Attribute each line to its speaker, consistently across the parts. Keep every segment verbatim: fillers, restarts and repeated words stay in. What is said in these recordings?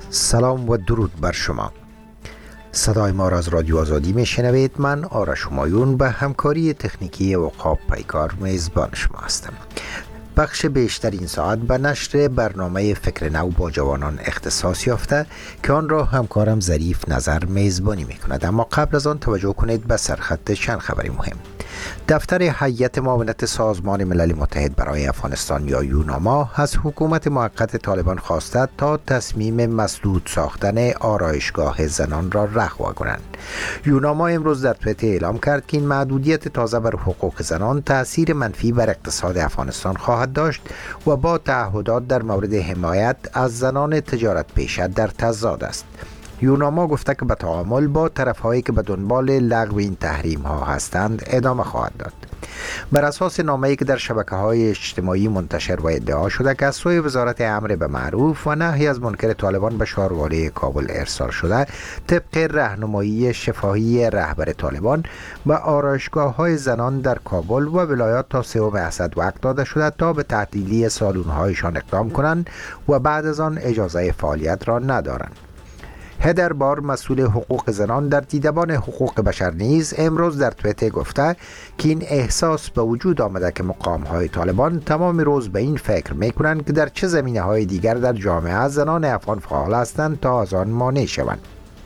Speaker 1: سلام و درود بر شما. صدای ما را از رادیو آزادی می شنوید. من آرش همایون به همکاری تکنیکی عقاب پیکار میزبان شما هستم. بخش بیشتر این ساعت به نشر برنامه فکر نو با جوانان اختصاص یافته که آن را همکارم ظریف نظر میزبانی می کند. اما قبل از آن توجه کنید به سرخط چند خبری مهم. دفتر هیئت معاونت سازمان ملل متحد برای افغانستان یا یوناما از حکومت موقت طالبان خواسته تا تصمیم مسدود ساختن آرایشگاه زنان را رها کنند. یوناما امروز در توییتر اعلام کرد که این محدودیت تازه بر حقوق زنان تأثیر منفی بر اقتصاد افغانستان خواهد داشت و با تعهدات در مورد حمایت از زنان تجارت پیشه در تضاد است. یوناما گفته که به تعامل با طرف‌هایی که به دنبال لغو این تحریم‌ها هستند ادامه خواهد داد. بر اساس نامه‌ای که در شبکه‌های اجتماعی منتشر و ادعا شده که از سوی وزارت امر به معروف و نهی از منکر طالبان به شاروالی کابل ارسال شده، طبق راهنمایی شفاهی رهبر طالبان به آرایشگاه‌های زنان در کابل و ولایات تا سوم اسد وقت داده شده تا به تعطیلی سالن‌هایشان اقدام کنند و بعد از آن اجازه فعالیت را ندارند. هدر بار، مسئول حقوق زنان در دیدبان حقوق بشر نیز امروز در توییتر گفته که این احساس به وجود آمده که مقام‌های طالبان تمام روز به این فکر می‌کنند که در چه زمینه‌های دیگر در جامعه زنان افغان فعال هستند تا از آن مانع شوند.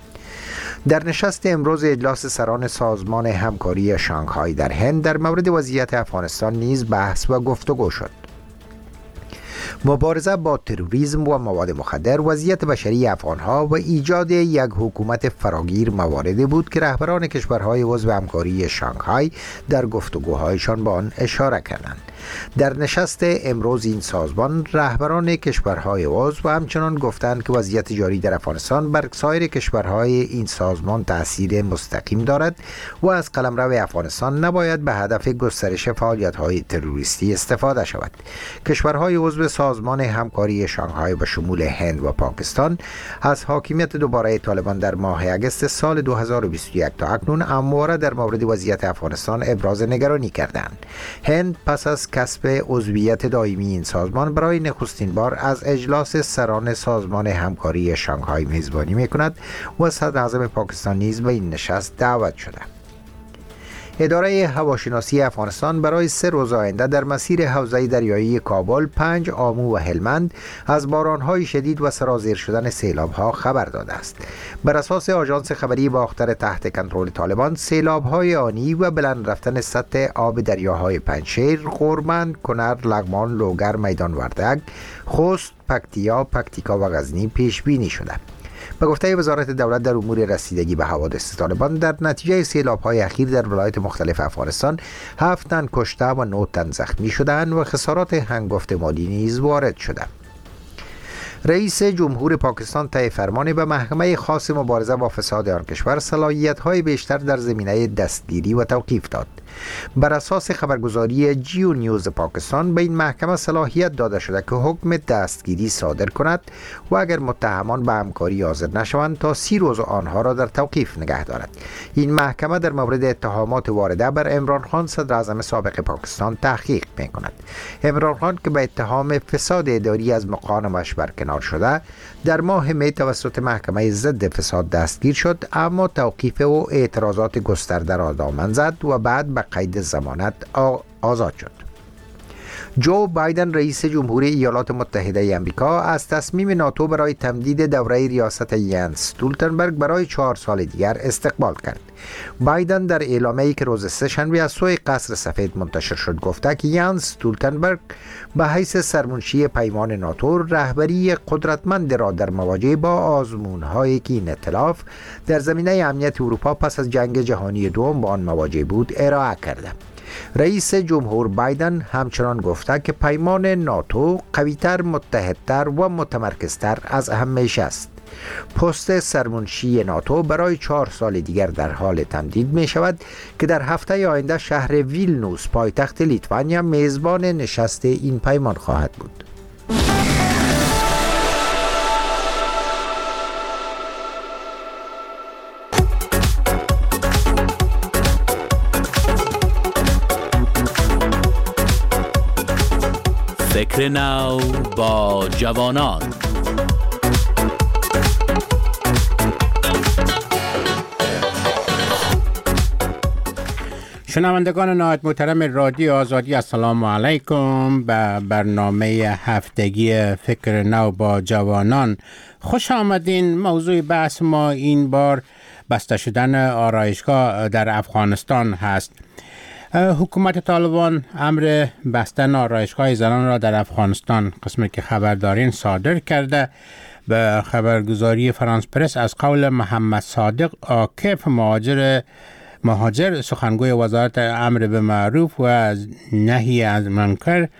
Speaker 1: در نشست امروز اجلاس سران سازمان همکاری شانگهای در هند در مورد وضعیت افغانستان نیز بحث و گفتگو شد. مبارزه با تروریسم و مواد مخدر، وضعیت بشری افغانها و ایجاد یک حکومت فراگیر مواردی بود که رهبران کشورهای عضو همکاری شانگهای در گفتگوهایشان به آن اشاره کردند. در نشست امروز این سازمان رهبران کشورهای عضو همچنان گفتند که وضعیت جاری در افغانستان بر سایر کشورهای این سازمان تأثیر مستقیم دارد و از قلمرو افغانستان نباید به هدف گسترش فعالیت‌های تروریستی استفاده شود. کشورهای عضو سازمان همکاری شانگهای به شمول هند و پاکستان از حاکمیت دوباره طالبان در ماه اگست سال دو هزار و بیست و یک تا اکنون همواره در مورد وضعیت افغانستان ابراز نگرانی کردند. هند پس از کسب عضویت دائمی این سازمان برای نخستین بار از اجلاس سران سازمان همکاری شانگهای میزبانی میکند و صدر اعظم پاکستان نیز به این نشست دعوت شده. اداره هواشناسی افغانستان برای سه روز آینده در مسیر حوزه دریایی کابل، پنج، آمو و هلمند از بارانهای شدید و سرازیر شدن سیلاب‌ها خبر داده است. بر اساس آژانس خبری باختر تحت کنترل طالبان، سیلاب‌های آنی و بلند رفتن سطح آب دریاهای پنجشیر، غورمند، کنر، لغمان، لوگر، میدان وردک، خوست، پکتیا، پکتیکا و غزنی پیش بینی شده. به گفته وزارت دولت در امور رسیدگی به حوادث طالبان، در نتیجه سیلاب‌های اخیر در ولایات مختلف افغانستان هفت تن کشته و نه تن زخمی شدند و خسارات هنگفت مالی نیز وارد شده. رئیس جمهور پاکستان طی فرمان به محکمه خاص مبارزه با فساد آن کشور صلاحیت‌های بیشتر در زمینه دستگیری و توقیف داد. بر اساس خبرگزاری جیو نیوز پاکستان به این محکمه صلاحیت داده شده که حکم دستگیری صادر کند و اگر متهمان به همکاری حاضر نشوند تا سی روز آنها را در توقیف نگه دارد. این محکمه در مورد اتهامات وارده بر عمران خان صدر اعظم سابق پاکستان تحقیق می‌کند. عمران خان که به اتهام فساد اداری از مقامش برکنار شده، در ماه می توسط محکمه ضد فساد دستگیر شد، اما توقیف و اعتراضات گسترده را دامن زد و بعد به قید ضمانت آزاد شد. جو بایدن رئیس جمهوری ایالات متحده آمریکا از تصمیم ناتو برای تمدید دوره ریاست ینس استولتنبرگ برای چهار سال دیگر استقبال کرد. بایدن در اعلامیه‌ای که روز سه‌شنبه از سوی قصر سفید منتشر شد گفته که ینس استولتنبرگ به حیث سرمنشی پیمان ناتو رهبری قدرتمند را در مواجهه با آزمون‌هایی که این ائتلاف در زمینه امنیت اروپا پس از جنگ جهانی دوم با آن مواجه بود ارائه کرده. رئیس جمهور بایدن همچنان گفته که پیمان ناتو قوی‌تر، متحدتر و متمرکزتر از همیشه است. پست سرمنشی ناتو برای چهار سال دیگر در حال تمدید می شود که در هفته آینده شهر ویلنوس پایتخت لیتوانیا میزبان نشست این پیمان خواهد بود.
Speaker 2: فکر نو با جوانان. شنوندگان نهایت محترم رادیو آزادی، السلام علیکم. به برنامه هفتگی فکر نو با جوانان خوش آمدین. موضوع بحث ما این بار بسته شدن آرایشگاه در افغانستان هست. حکومت طالبان امر بستن آرایشگاه زنان را در افغانستان، قسمی که خبر دارین، صادر کرده. به خبرگزاری فرانس پرس از قول محمد صادق عاکف، مهاجر مهاجر سخنگوی وزارت امر به معروف و نهی از منکر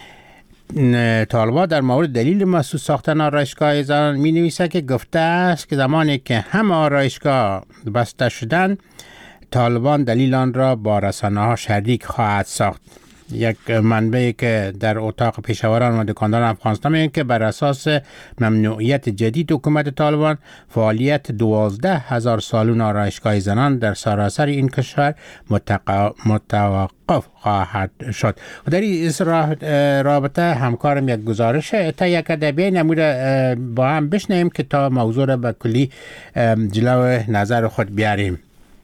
Speaker 2: طالبان، در مورد دلیل مخصوص ساختن آرایشگاه زنان می نویسه که گفته است که زمانی که همه آرایشگاه بسته شدن، طالبان دلیل آن را با رسانه ها شریک خواهد ساخت. یک منبعی که در اتاق پیشوران و دکانداران افغانستان میگه که بر اساس ممنوعیت جدید حکومت طالبان، فعالیت دوازده هزار سالون آرایشگاه زنان در سراسر این کشور متق... متوقف خواهد شد. و در این رابطه همکارم یک گزارش تهیه کرده، بیاین نموده با هم بشنویم که تا موضوع را به کلی جلو نظر خود بیاریم.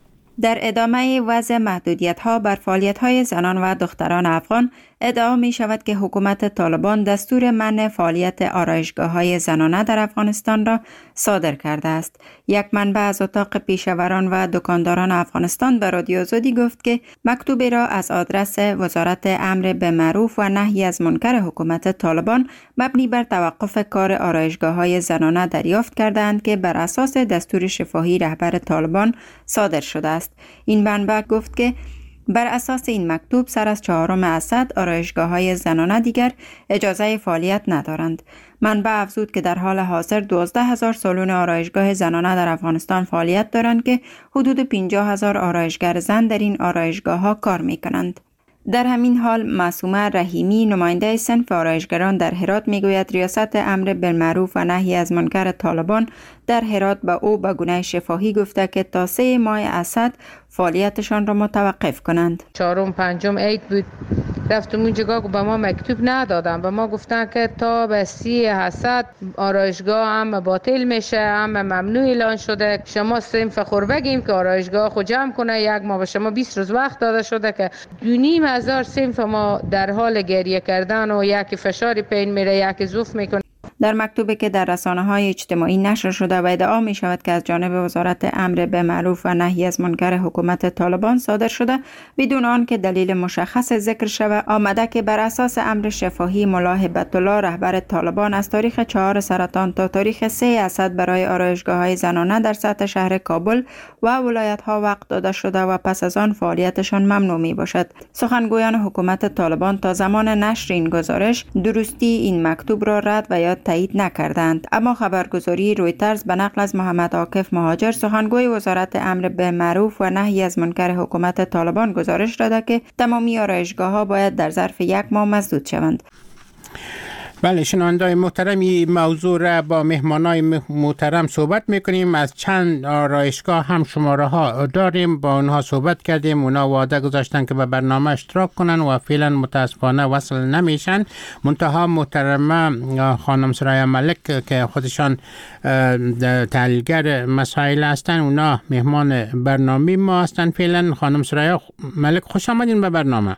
Speaker 3: در ادامه وضع محدودیت‌ها بر فعالیت‌های زنان و دختران افغان، ادعا می شود که حکومت طالبان دستور منع فعالیت آرایشگاه‌های زنانه در افغانستان را صادر کرده است. یک منبع از اتاق پیشوران و دکانداران افغانستان به رادیو آزادی گفت که مکتوبی را از آدرس وزارت امر به معروف و نهی از منکر حکومت طالبان مبنی بر توقف کار آرایشگاه‌های زنانه دریافت کردند که بر اساس دستور شفاهی رهبر طالبان صادر شده است. این منبع گفت که بر اساس این مکتوب سر از چهارم اسد آرایشگاه‌های زنانه دیگر اجازه فعالیت ندارند. منبع افزود که در حال حاضر دوازده هزار سالن آرایشگاه زنانه در افغانستان فعالیت دارند که حدود پنجاه هزار آرایشگر زن در این آرایشگاه‌ها کار می‌کنند. در همین حال معصومه رحیمی، نماینده صنف آرایشگران در هرات، میگوید ریاست امر بالمعروف و نهی از منکر طالبان در هرات به او به گونه شفاهی گفته که تا سه ماه اسد فعالیتشان را متوقف کنند.
Speaker 4: چهارم پنجم عید بود، رفتم اونجا به ما مکتوب ندادن، به ما گفتن که تا به سی اسد آرایشگاه هم باطل میشه، هم ممنوع اعلان شده. شما صنف خور بگیم که آرایشگاه خود جمع کنه، یک ما به شما بیست روز وقت داده شده که دو نیم هزار صنف ما در حال گریه کردن و یک فشار پین میره، یک ضعف میکنه.
Speaker 3: در مکتوبی که در رسانه‌های اجتماعی نشر شده و ادعا می شود که از جانب وزارت امر به معروف و نهی از منکر حکومت طالبان صادر شده، بدون آن که دلیل مشخص ذکر شود، آمده که بر اساس امر شفاهی ملا هبت الله رهبر طالبان از تاریخ چهار سرطان تا تاریخ سه اسد برای آرایشگاه‌های زنانه در سطح شهر کابل و ولایت‌ها وقت داده شده و پس از آن فعالیتشان ممنوع می باشد. سخنگویان حکومت طالبان تا زمان نشر این گزارش درستی این مکتوب را رد و یا تایید نکردند، اما خبرگزاری رویترز به نقل از محمد عاکف مهاجر، سخنگوی وزارت امر به معروف و نهی از منکر حکومت طالبان، گزارش داده که تمامی آرایشگاه‌ها باید در ظرف یک ماه مسدود شوند.
Speaker 2: بله، شنونده‌های محترم، این موضوع را با مهمانای محترم صحبت میکنیم. از چند آرایشگاه هم شماره ها داریم، با اونها صحبت کردیم. اونا وعده گذاشتن که به برنامه اشتراک کنن و فعلا متاسفانه وصل نمیشن. منتها محترمه خانم سرای ملک که خودشان تحلیلگر مسائل هستن، اونا مهمان برنامه ما هستن. فعلا خانم سرای ملک، خوش آمدین به برنامه.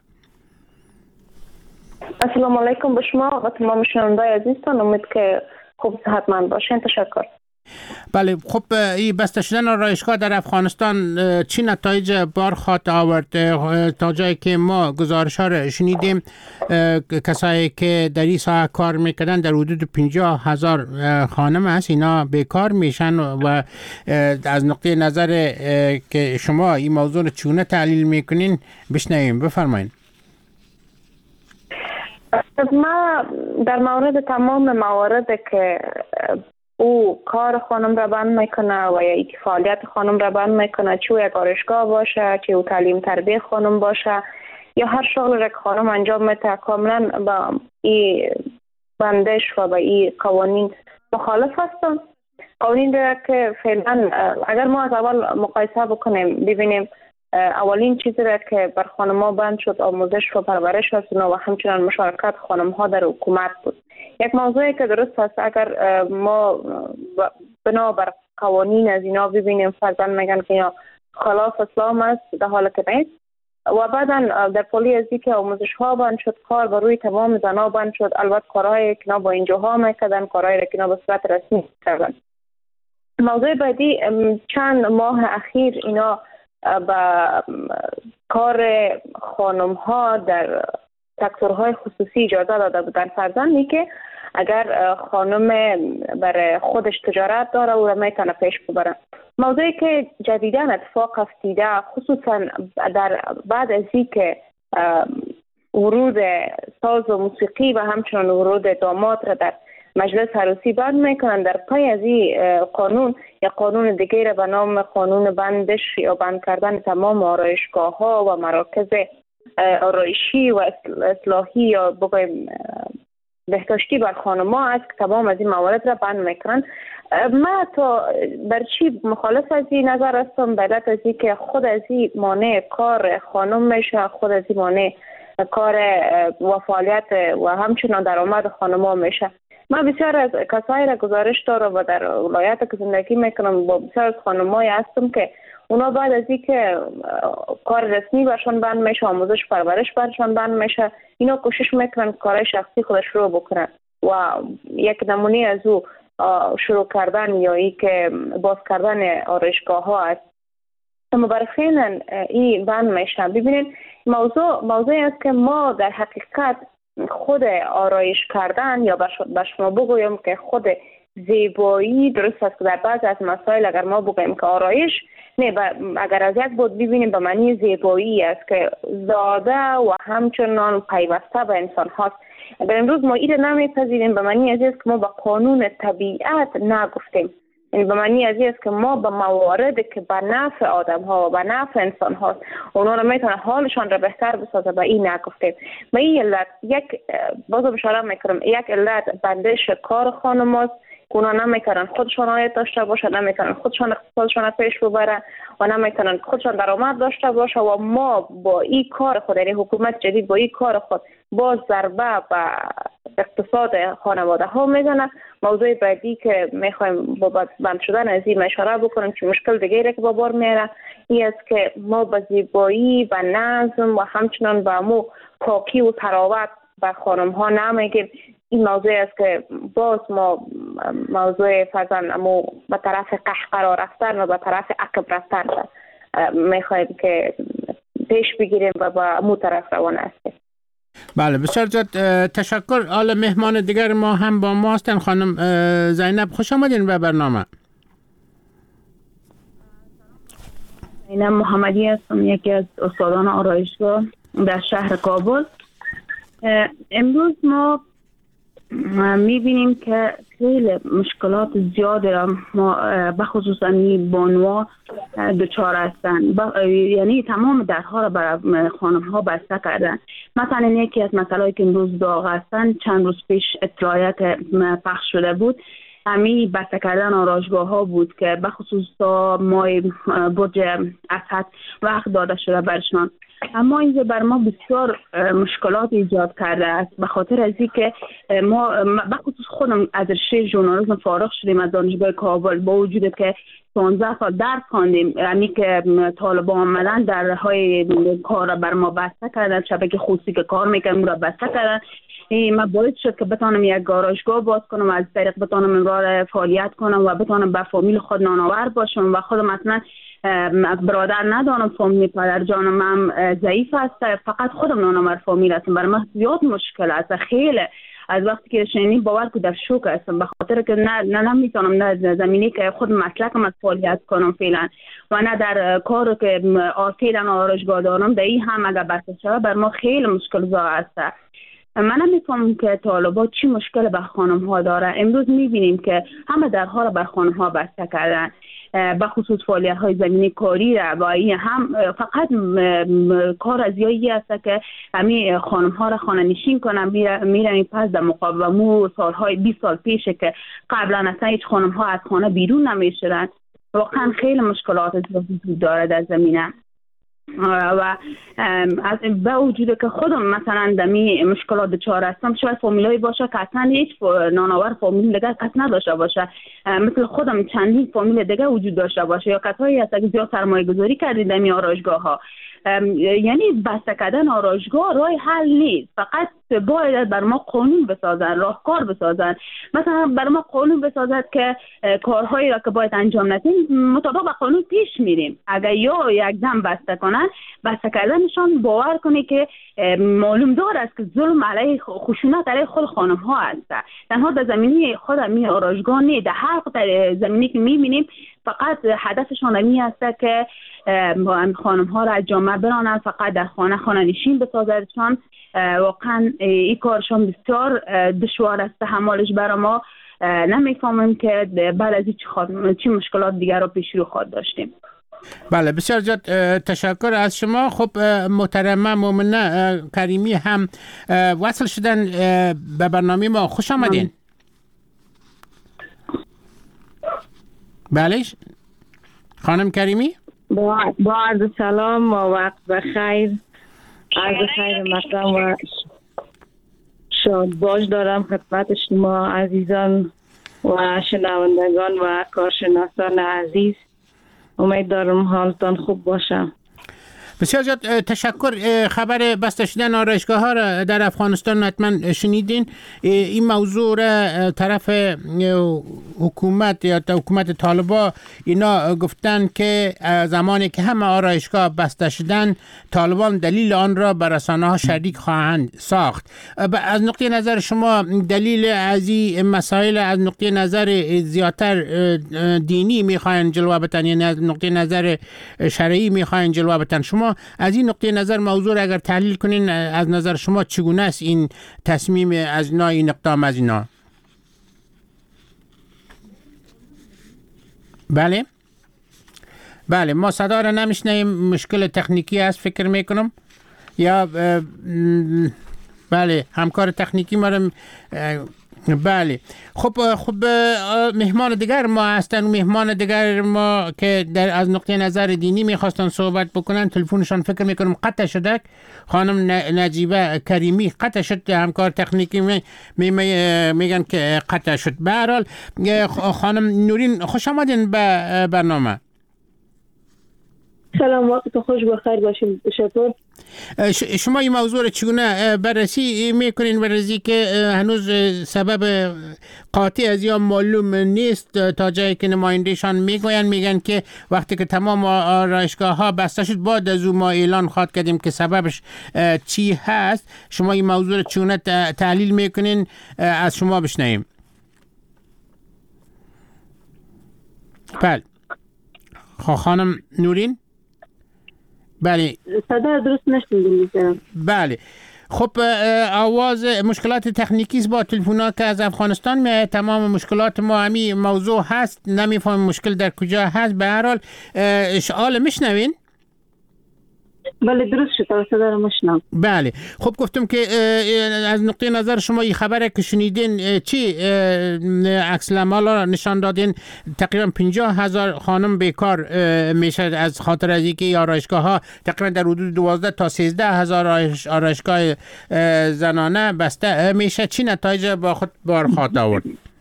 Speaker 5: السلام علیکم به شما و تمام شنونده‌های عزیزتان. امید که خوب صحتمند باشین. تشکر.
Speaker 2: بله، خب این بسته شدن آرایشگاه در افغانستان چی نتایج بار خواهد آورد؟ تا جایی که ما گزارش ها را شنیدیم، کسایی که در این ساحه کار میکردن در حدود پنجاه هزار خانم هست، اینا بیکار میشن و از نقطه نظر که شما این موضوع رو چونه تحلیل میکنین بشنویم. بفرمایید.
Speaker 5: ما در مورد تمام موارد که او کار خانم را بند میکنه و یا ای فعالیت خانم را بند میکنه، چه یک آرایشگاه باشه، چه او تعلیم تربیه خانم باشه، یا هر شغل را که خانم انجام میده، کاملا با این بندش و با این قوانین مخالف هستم. قوانین را که فعلا اگر ما از اول مقایسه بکنیم ببینیم، اولین چیزی را که بر خانم‌ها بند شد آموزش و پرورش است و همچنان مشارکت خانم‌ها در حکومت بود. یک موضوعی که درست است، اگر ما بنا بر قوانین از اینا ببینیم، فرضاً میگن که یا خلاف اسلام است، در حالی که نیست. و بعدا در پالی از که آموزش ها بند شد، کار بر روی تمام زنها بند شد. البته کارهای که اینا با اینجاها میکردن، کارهایی که اینا به صورت رسمی کردن. موضوع بعدی، چند ماه اخیر اینا با کار خانم ها در سکتورهای خصوصی اجازه داده بودن، فرضاً که اگر خانم برای خودش تجارت داره او را میتونه پیش ببره. موضوعی که جدیداً اتفاق افتیده، خصوصاً در بعد از اینکه ورود ساز و موسیقی و همچنان ورود داماد را در مجلس عروسی بند میکنن، در پای از این قانون یا قانون دیگه به نام قانون بندش یا بند کردن تمام آرایشگاه ها و مراکز آرایشی و اصلاحی یا بگویم بهداشتی بر خانم ها است که تمام از این موارد را بند میکنن. من تا بر چی مخالف از این نظر هستم؟ بعد از این که خود از این مانع کار خانم میشه، خود از این مانع کار و فعالیت و همچنان درآمد خانم ها میشه. من بسیار از کسایی را گزارش دارم و در ولایت که زندگی میکنم با بسیار از خانمایی هستم که اونا بعد از این که کار رسمی برشان بند میشه، آموزش پرورش برشان بند میشه، اینا کوشش میکنن کارهای شخصی خود شروع بکنن و یک نمونه از او شروع کردن یا ای که باز کردن آرایشگاه ها است. اما برای خیلی این بند میشه. ببینید موضوع موضوعی است که ما در حقیقت خود آرایش کردن یا به شما بگویم که خود زیبایی، درست است که در بعض از مسائل اگر ما بگویم که آرایش نه، اگر از یک بود ببینیم به معنی زیبایی است که زاده و همچنان پیوسته به انسان هاست. اگر امروز ما این نمیپذیریم به معنی از است که ما به قانون طبیعت نگفتیم، یعنی به معنی از است که ما به مواردی که به نفع آدم ها و به نفع انسان هاست اونا رو میتونه حالشان را بهتر بسازه به این نگفتیم. به این علت یک بازو اشاره میکنم، یک علت بندش کار خانم هاست که اونا نمیتونن خودشان آید داشته باشه، نمیتونن خودشان اقتصادشان پیش ببرن و نمیتونن خودشان درآمد داشته باشه و ما با این کار خود، یعنی حکومت جدید با این کار خود باز ضربه به اقتصاد خانواده ها میزنه. موضوع بعدی که میخوایم با بند شدن از این اشاره بکنیم که مشکل دیگه که با بار میاره این است که ما به زیبایی، به نظم و همچنان به مو پاکی و تراوت به خانم ها نمیگیم. این موضوع است که باز ما موضوع فرزن امو به طرف قهقرا رفتن و به طرف عقب رفتن میخوایم که پیش بگیریم و با امو طرف روان هستیم.
Speaker 2: بله بسیار زیاد تشکر. حالا مهمان دیگر ما هم با ما هستن. خانم زینب خوش آمدین به برنامه.
Speaker 6: زینب محمدی هستم، یکی از استادان آرایشگاه در شهر کابل. امروز ما میبینیم که خیلی مشکلات زیاد را ما بخصوص این بانوها دچار هستند، یعنی تمام درها را برای خانم ها بسته کردن. مثلا یکی از مسائلی که امروز داغ هستند، چند روز پیش اطلاعیه که پخش شده بود، همین بسته کردن آرایشگاه ها بود که بخصوص تا ماه برج اسد وقت داده شده برشان. اما اینجا بر ما بسیار مشکلات ایجاد کرده است، به خاطر از اینکه ما بخصوص خودم از رشته ژورنالیسم فارغ شدیم از دانشگاه کابل، با وجود که پانزده سال درس خواندیم، یعنی که طالبان آمدن درهای کار را بر ما بسته کردن، شبکه خصوصی که کار میکنم را بسته کردن. من باید شد که بتانم یک گاراژگاه باز کنم و از طریق بتانم امرار فعالیت کنم و بتانم به فامیل خود نانآور باشم و خودم اصلا برادر ندارم، فامیل پدر جانم هم ضعیف است، فقط خودم نانآور فامیل هستم. برای من زیاد مشکل است، خیلی از وقتی که شنیدم باور که در شوک هستم، به خاطر که نه نه نمیتونم نه زمینی که خود مسلکم از فعالیت کنم فعلا و نه در کار که فعلا آرایشگاه دارم در این هم اگر بسته شود بر ما خیلی مشکل زا است. من نمیفهمم که طالبات چی مشکل به خانم ها داره. امروز میبینیم که همه درها را بر خانم ها بسته کردن، به خصوص فعالیت های زمینی کاری را و این هم فقط کار از یایی است که همین خانم ها را خانه نشین کنن، میرن پس در مقابل مو سالهای بیست سال پیشه که قبلا اصلا هیچ خانم ها از خانه بیرون نمیشدن. واقعا خیلی مشکلات وجود داره در زمینه و از به وجود که خودم مثلا دمی مشکلات دچار هستم، شاید فامیلایی باشه که اصلا هیچ نانآور فامیل دیگه کس نداشته باشه، مثل خودم چندین فامیل دیگه وجود داشته باشه، یا کسایی هست که زیاد سرمایه گذاری کردید دمی آرایشگاه ها یعنی بسته کردن آرایشگاه راه حل نیست. فقط باید بر ما قانون بسازن، راهکار بسازن. مثلا بر ما قانون بسازد که کارهایی را که باید انجام ندیم مطابق با قانون پیش میریم. اگر یا یک دم بسته کنن، بسته کردنشان باور کنی که معلوم دار است که ظلم علیه خشونت علیه خود خانم ها است. تنها در زمینی خود می آرایشگاه نه، در هر زمینی که میبینیم فقط هدفشان می است که خانم ها را از جامعه برانند، فقط در خانه خانه نشین بسازدشان. واقعا این کارشان بسیار دشوار است تحملش برای ما. نمیفهمیم که بعد از چی مشکلات دیگر را پیش رو خواهد داشتیم.
Speaker 2: بله، بسیار زیاد تشکر از شما. خب محترمه مومنه کریمی هم وصل شدن به برنامه ما. خوش آمدین. بله خانم کریمی،
Speaker 7: با با عرض سلام و وقت بخیر، عرض خیر مقدم و شاد باش دارم خدمت شما عزیزان و شنوندگان و کارشناسان عزیز. امید دارم حالتان خوب باشه.
Speaker 2: بسیار زیاد تشکر. خبر بسته شدن آرایشگاه ها را در افغانستان حتما شنیدین. این موضوع را طرف حکومت یا حکومت طالبان اینا گفتن که زمانی که همه آرایشگاه بسته شدن طالبان دلیل آن را بر رسانه ها شریک خواهند ساخت. از نقطه نظر شما دلیل از این مسائل از نقطه نظر زیادتر دینی میخواین جلوه بتن، یعنی از نقطه نظر شرعی میخواین جلوه بتن؟ شما از این نقطه نظر موضوع را اگر تحلیل کنین، از نظر شما چگونه است این تصمیم از اینا، این اقدام از اینا؟ بله بله ما صدا را نمیشنیم، مشکل تکنیکی است فکر میکنم، یا بله همکار تکنیکی ما را. بله خب خب مهمان دیگر ما هستن. مهمان دیگر ما که در از نقطه نظر دینی میخواستن صحبت بکنن، تلفنشان فکر میکنم قطع شده. خانم نجیبه کریمی قطع شد، همکار تکنیکی می می میگن که قطع شد. به هر حال خانم نورین خوش آمدین به برنامه.
Speaker 7: سلام، وقت خوش بخیر باشین. تشکر.
Speaker 2: شما این موضوع را چگونه بررسی میکنین؟ بررسی که هنوز سبب قاطع از یا معلوم نیست، تا جایی که نمایندهشان میگوین میگن که وقتی که تمام آرایشگاه ها بسته شد بعد از اون ما اعلان خواهد کردیم که سببش چی هست. شما این موضوع را چگونه تحلیل میکنین؟ از شما بشنویم. بله خانم نورین. بله
Speaker 7: صدا درست نشنیدم.
Speaker 2: بله خب آواز مشکلات تکنیکی است با تلفن‌ها که از افغانستان میاد. تمام مشکلات ما همین موضوع هست، نمیفهم مشکل در کجا هست. به هر حال اشعال میشنوین؟
Speaker 7: بله درست شد، صدا رو میشنوم.
Speaker 2: بله خب گفتم که از نقطه نظر شما این خبره که شنیدین چی عکس العمل را نشان دادین؟ تقریبا پنجاه هزار خانم بیکار میشه از خاطر از اینکه آرایشگاه ها تقریبا در حدود دوازده تا سیزده هزار آرایشگاه زنانه بسته میشه. چی نتایج با خود بار خواهد آورد؟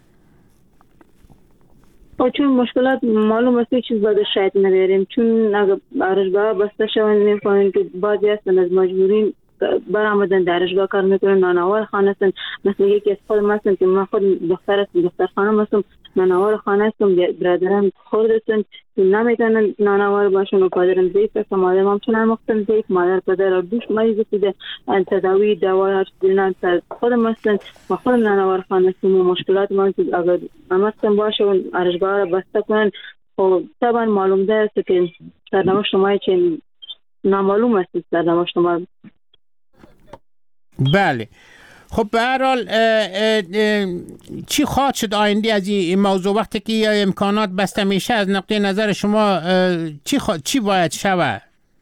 Speaker 7: چون مشکلات معلوم است چیز باید شاید نبریم، چون اگر آرایشگاه بسته شوند میفهمیم که بعضی هستن از مجبورین برآمدن در آرایشگاه کار میکنن، نانوار خانه هستن. مثل یکی از خودم هستن که من خود دختر هستم، دختر خانم هستم، نانوار خانه هستم، برادرم خود هستن که نمیتونن نانوار باشن و پدرم ضعیف است، مادرم هم چنان مختل ضعیف، مادر پدر و دوش مریض شده، تداوی دوای هر چیزی خودم هستن و خودم نانوار خانه هستم. و مشکلات ما که اگر همستن باشه و آرایشگاه را بسته کنن، خب طبعا معلوم است که سرنوشت ما چه نامعلوم است. سرنوشت ما
Speaker 2: بله خب به هر حال چی خواهد شد آینده از این موضوع وقتی که امکانات بسته میشه؟ از نقطه نظر شما چی خوا... چی باید شود؟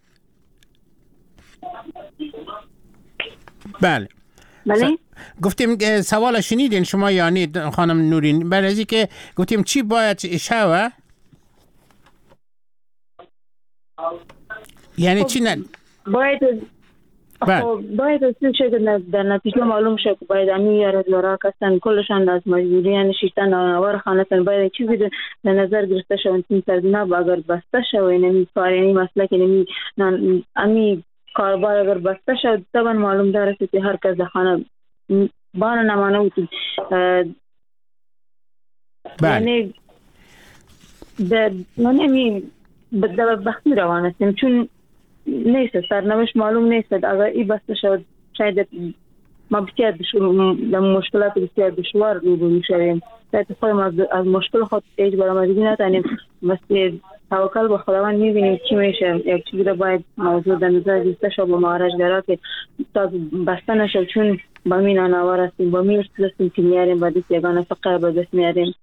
Speaker 2: بله
Speaker 7: بله
Speaker 2: گفتیم سوال شنیدین شما یعنی خانم نورین؟ برای از که گفتیم چی باید شود، یعنی چی نه
Speaker 7: باید خب باید اصلا شده در نتیجه معلوم شد که باید امی یارد لراک هستن کلشان از مجبوری نشیستن نانوار خانستن باید چیزی در نظر گرفته شوند این سردینا با اگر بسته شوی نمی کار یعنی مسئله که نمی امی کاربار اگر بسته شد طبعا معلوم داره که هر کس در خانه بان نمانه بود یعنی در من امی در بختی روان هستیم چون نیست سرنوشت معلوم نیست اگر ای بسته شد شاید ما بسیار در مشکلات بسیار دشوار روبرو میشویم شاید خودم از, از مشکل خود ایج برآمدگی نتونیم مثل توکل به خداوند میبینیم چی میشه یک چیزی رو باید موضوع در نظر گرفته شد با مهارجگرا که تا بسته نشد چون با می نانوار هستیم با می ارتدستیم که میاریم با دست یگانه فقر با دست میاریم.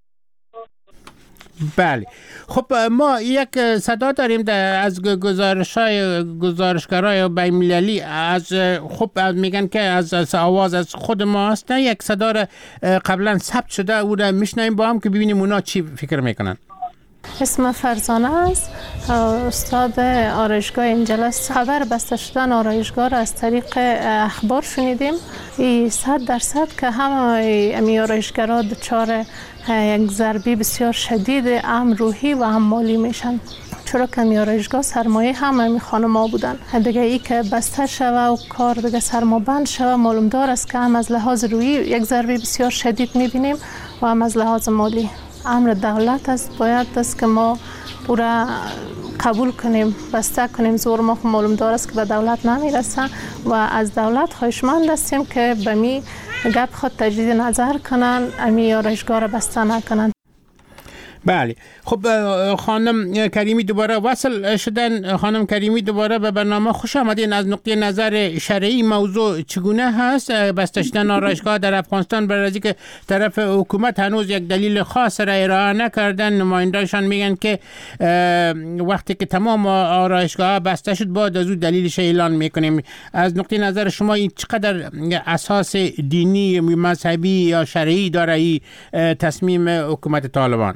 Speaker 2: بله خب ما یک صدا داریم از گزارش‌های گزارشگرای بین‌المللی از خب میگن که از آواز از خود ما هست یک صدا را قبلا ثبت شده او را میشنویم با هم که ببینیم اونا چی فکر میکنن.
Speaker 8: اسم فرزانه است، استاد آرایشگاه انجل است. خبر بسته شدن آرایشگاه را از طریق اخبار شنیدیم. ای صد درصد که همه امی آرایشگرها دچار یک ضربه بسیار شدید هم روحی و هم مالی میشن، چرا که امی آرایشگاه سرمایه هم امی خانم‌ها بودن. دیگه ای که بسته شوه و کار دیگه سرمابند شوه معلوم دار است که هم از لحاظ روحی یک ضربه بسیار شدید میبینیم و هم از لحاظ مالی. امر دولت است، باید است که ما او را قبول کنیم، بسته کنیم. زور ما معلوم دار است که به دولت نمیرسه و از دولت خواهشمند هستیم که به می گپ خود تجدید نظر کنن، امی آرایشگاه را بسته نکنن.
Speaker 2: بله خب خانم کریمی دوباره وصل شدن. خانم کریمی دوباره به برنامه خوش آمدین. از نقطه نظر شرعی موضوع چگونه هست بسته شدن آرایشگاه در افغانستان؟ برای از اینکه طرف حکومت هنوز یک دلیل خاص را ارائه نکردن، نماینده‌شان میگن که وقتی که تمام آرایشگاه بسته شد بعد از اون دلیلش اعلان میکنیم. از نقطه نظر شما این چقدر اساس دینی مذهبی یا شرعی داره این تصمیم حکومت طالبان؟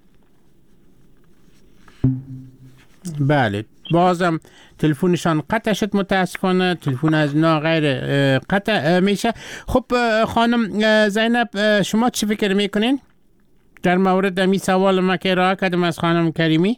Speaker 2: بله بازم تلفنشان قطع شد، متاسفانه تلفن از نا غیر قطع میشه. خب خانم زینب شما چی فکر میکنین در مورد می سوال ما که ارائه کردم از خانم کریمی؟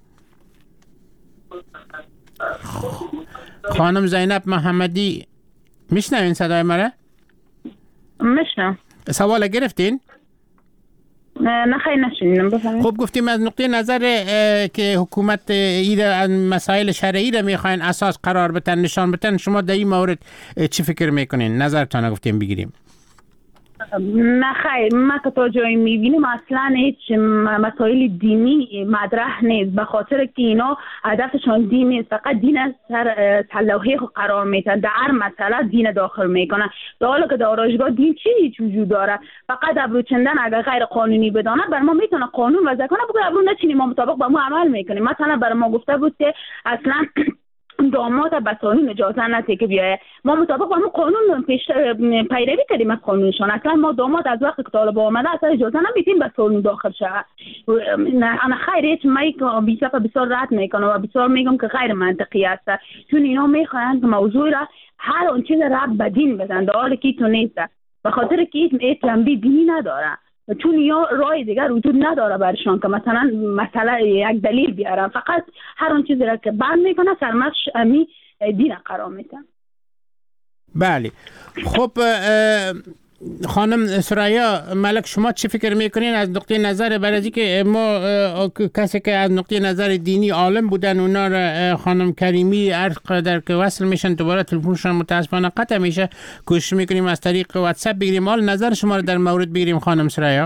Speaker 2: خانم زینب محمدی میشنوین صدای مرا؟
Speaker 6: میشنم.
Speaker 2: سوال گرفتین؟
Speaker 6: نه خیلی نشینم بفهمید.
Speaker 2: خب گفتیم از نقطه نظر که حکومت ایره از مسائل شرعی را میخواین اساس قرار بتن، نشان بتن، شما در این مورد چی فکر میکنین؟ نظرتان گفتیم بگیریم.
Speaker 6: نه خیر، ما که تا جایی میبینیم اصلا هیچ مسائل دینی مطرح نیست، به خاطر که اینا هدفشان دین نیست، فقط دین از سر تلوحی قرار میتن، در هر مسئله دین داخل میکنن. در حالی که در آرایشگاه دین چی هیچ وجود داره، فقط ابرو چندن اگر غیر قانونی بدانه بر ما میتونه قانون وضع کنه، بگه ابرو نچینیم ما مطابق با ما عمل میکنیم. مثلا بر ما گفته بود که اصلا داماد به قانون اجازه نده که بیایه، ما مطابق با همون قانون پیش پیروی کردیم از قانونشان. اصلا ما داماد از وقتی که طالبان آمده اصلا اجازه نمیدیم به سالن داخل شود. انا خیر هیچ مایی که بیشتر بسیار رد میکنه و بسیار میگم که غیر منطقی است، چون اینا میخواهند که موضوع را هر اون چیز رد به دین بزن، در حالی که تو نیست، به خاطر که این تنبیه دینی نداره، چون یا رای دیگر وجود نداره برشان که مثلا مثلا یک دلیل بیارن، فقط هر اون چیزی را که بند میکنه سرمش امی دین قرار میدن.
Speaker 2: بله خب خانم سریا ملک شما چی فکر میکنین از نقطه نظر برای که ما کسی که از نقطه نظر دینی عالم بودن اونا را خانم کریمی هر قدر که وصل میشن دوباره تلفنشون متاسفانه قطع میشه، کوشش میکنیم از طریق واتساپ بگیریم. حال نظر شما رو در مورد بگیریم خانم سریا.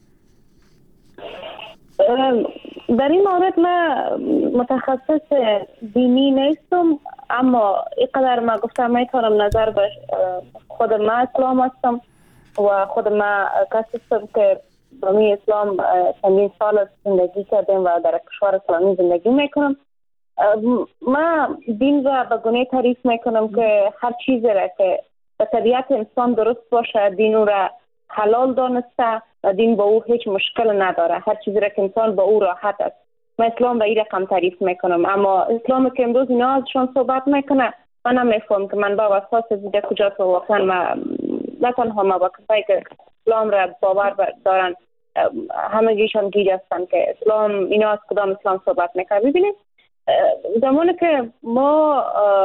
Speaker 5: در این مورد من متخصص دینی نیستم، اما اینقدر ما گفتم میتونم نظر به خود ما اسلام هستم و خود ما کسی هستم که اسلامی اسلام چندین سال زندگی کردیم و در کشور اسلامی زندگی میکنم. ما دین را به گونه تعریف میکنم که هر چیزی را که به طبیعت انسان درست باشه دین را حلال دانسته و دین با او هیچ مشکل نداره، هر چیزی را که انسان با او راحت است. من اسلام به این رقم تعریف میکنم، اما اسلام که امروز اینا ازشان صحبت میکنه من نمیفهم که من با اساس دیده کجا تو واقعا ما نه تنها ما با کسایی که اسلام را باور دارن همگیشان گیج هستن که اسلام اینا از کدام اسلام صحبت میکنه. ببینید زمانی که ما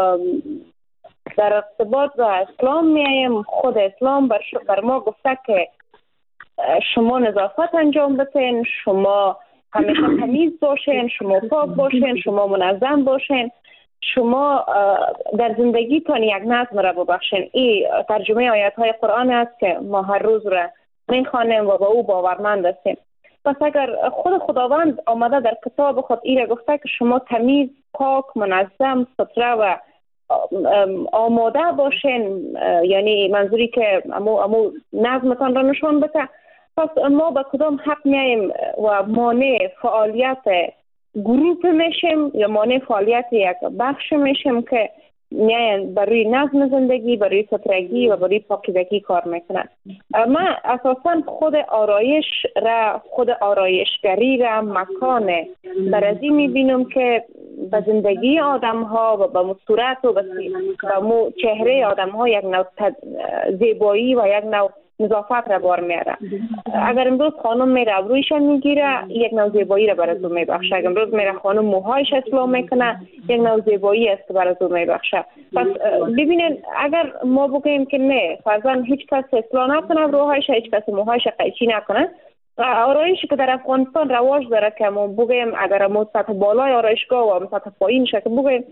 Speaker 5: در ارتباط با اسلام میایم، خود اسلام بر, بر ما گفته که شما نظافت انجام بدین، شما همیشه تمیز باشین، شما پاک باشین، شما منظم باشین، شما در زندگیتان یک نظم را ببخشین. این ترجمه آیات های قرآن است که ما هر روز را میخوانیم و با او باورمند هستیم. پس اگر خود خداوند آمده در کتاب خود این را گفته که شما تمیز، پاک، منظم، ستره و آماده باشین، یعنی منظوری که امو, امو نظمتان را نشان بده، پس ما با کدام حق میاییم و مانع فعالیت گروپ میشیم یا مانع فعالیت یک بخش میشیم که میاین برای نظم زندگی، برای سترگی و برای پاکیزگی کار میکنن. من اساسا خود آرایش را، خود آرایشگری را مکان برازی میبینم که به زندگی آدم ها و به صورت و به چهره آدم ها یک نوع زیبایی و یک نوع نظافت را بار میاره. اگر امروز خانم میره ابرویشان میگیره، یک نوع زیبایی را برای او میبخشه. اگر امروز میره خانم موهایش اصلاح میکنه، یک نوع زیبایی است که برای او میبخشه. پس ببینید اگر ما بگیم که نه فرضاً هیچ کس اصلاح نکنه ابروهایش، هیچ کس موهایش قیچی نکنه، آرایشی که در افغانستان رواج داره که ما بگیم اگر ما سطح بالای آرایشگاه و سطح پایینش که بگیم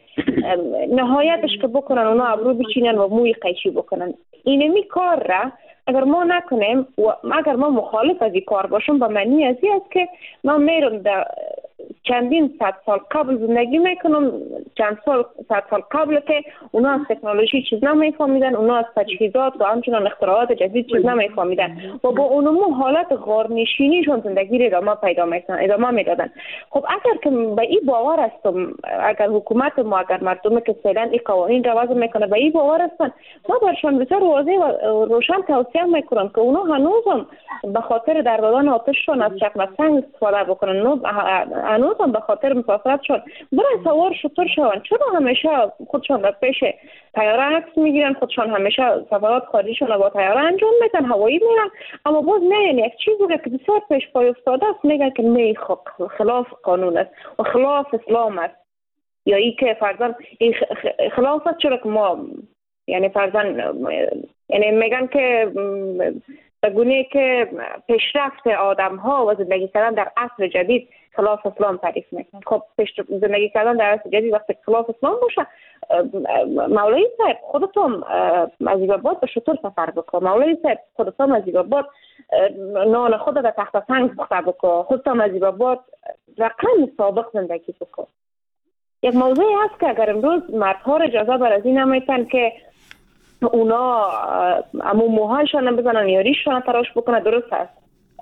Speaker 5: نهایتش که بکنن اونا ابرو بچینن و موی قیچی بکنن، اینمی کار را اگر ما نکنیم و اگر ما مخالف از این کار باشم، به معنی از این است که ما میرم در چندین صد سال قبل زندگی میکنم، چند سال صد سال قبل که اونا از تکنولوژی چیز نمیفهمیدن، اونا از تجهیزات و همچنان اختراعات جدید چیز نمیفهمیدن و با اونمو حالت غارنشینیشون زندگی را ادامه پیدا میکنن، ادامه میدادن. خب اگر که به این باور هستم، اگر حکومت ما، اگر مردمی که فعلا این قوانین را وضع میکنه به این باور هستن، ما برشان بسیار واضح و روشن توصیه میکنم که اونا هنوزم به خاطر در دادن آتششون از چکمه سنگ استفاده بکنن، هنوزم به خاطر مسافرتشون برای سوار شطور شون، چرا همیشه خودشون در پیش طیاره عکس میگیرن، خودشون همیشه سفرات خارجیشون با طیاره انجام میدن، هوایی میرن، اما باز نه یک چیزی که بسیار پیش پای افتاده است میگن که نه خلاف قانون است و خلاف اسلام است، یا ای که فرضاً خلاف است. چرا که ما یعنی فرضاً یعنی میگن که به گونه که پیشرفت آدم ها و زندگی کردن در عصر جدید خلاف اسلام تعریف میکنن. خب زندگی کردن در عصر جدید وقتی خلاف اسلام باشه، مولوی صاحب خودتون از ایباباد به شطور سفر بکن، مولوی صاحب خودتون از ایباباد نان خود در تخت سنگ پخته بکن، خودتون از ایباباد رقم سابق زندگی بکن. یک موضوعی هست که اگر امروز مردها را اجازه بر از این نمیتن که اونا امو موهایشان بزنن یا ریششان تراش بکنه، درست است،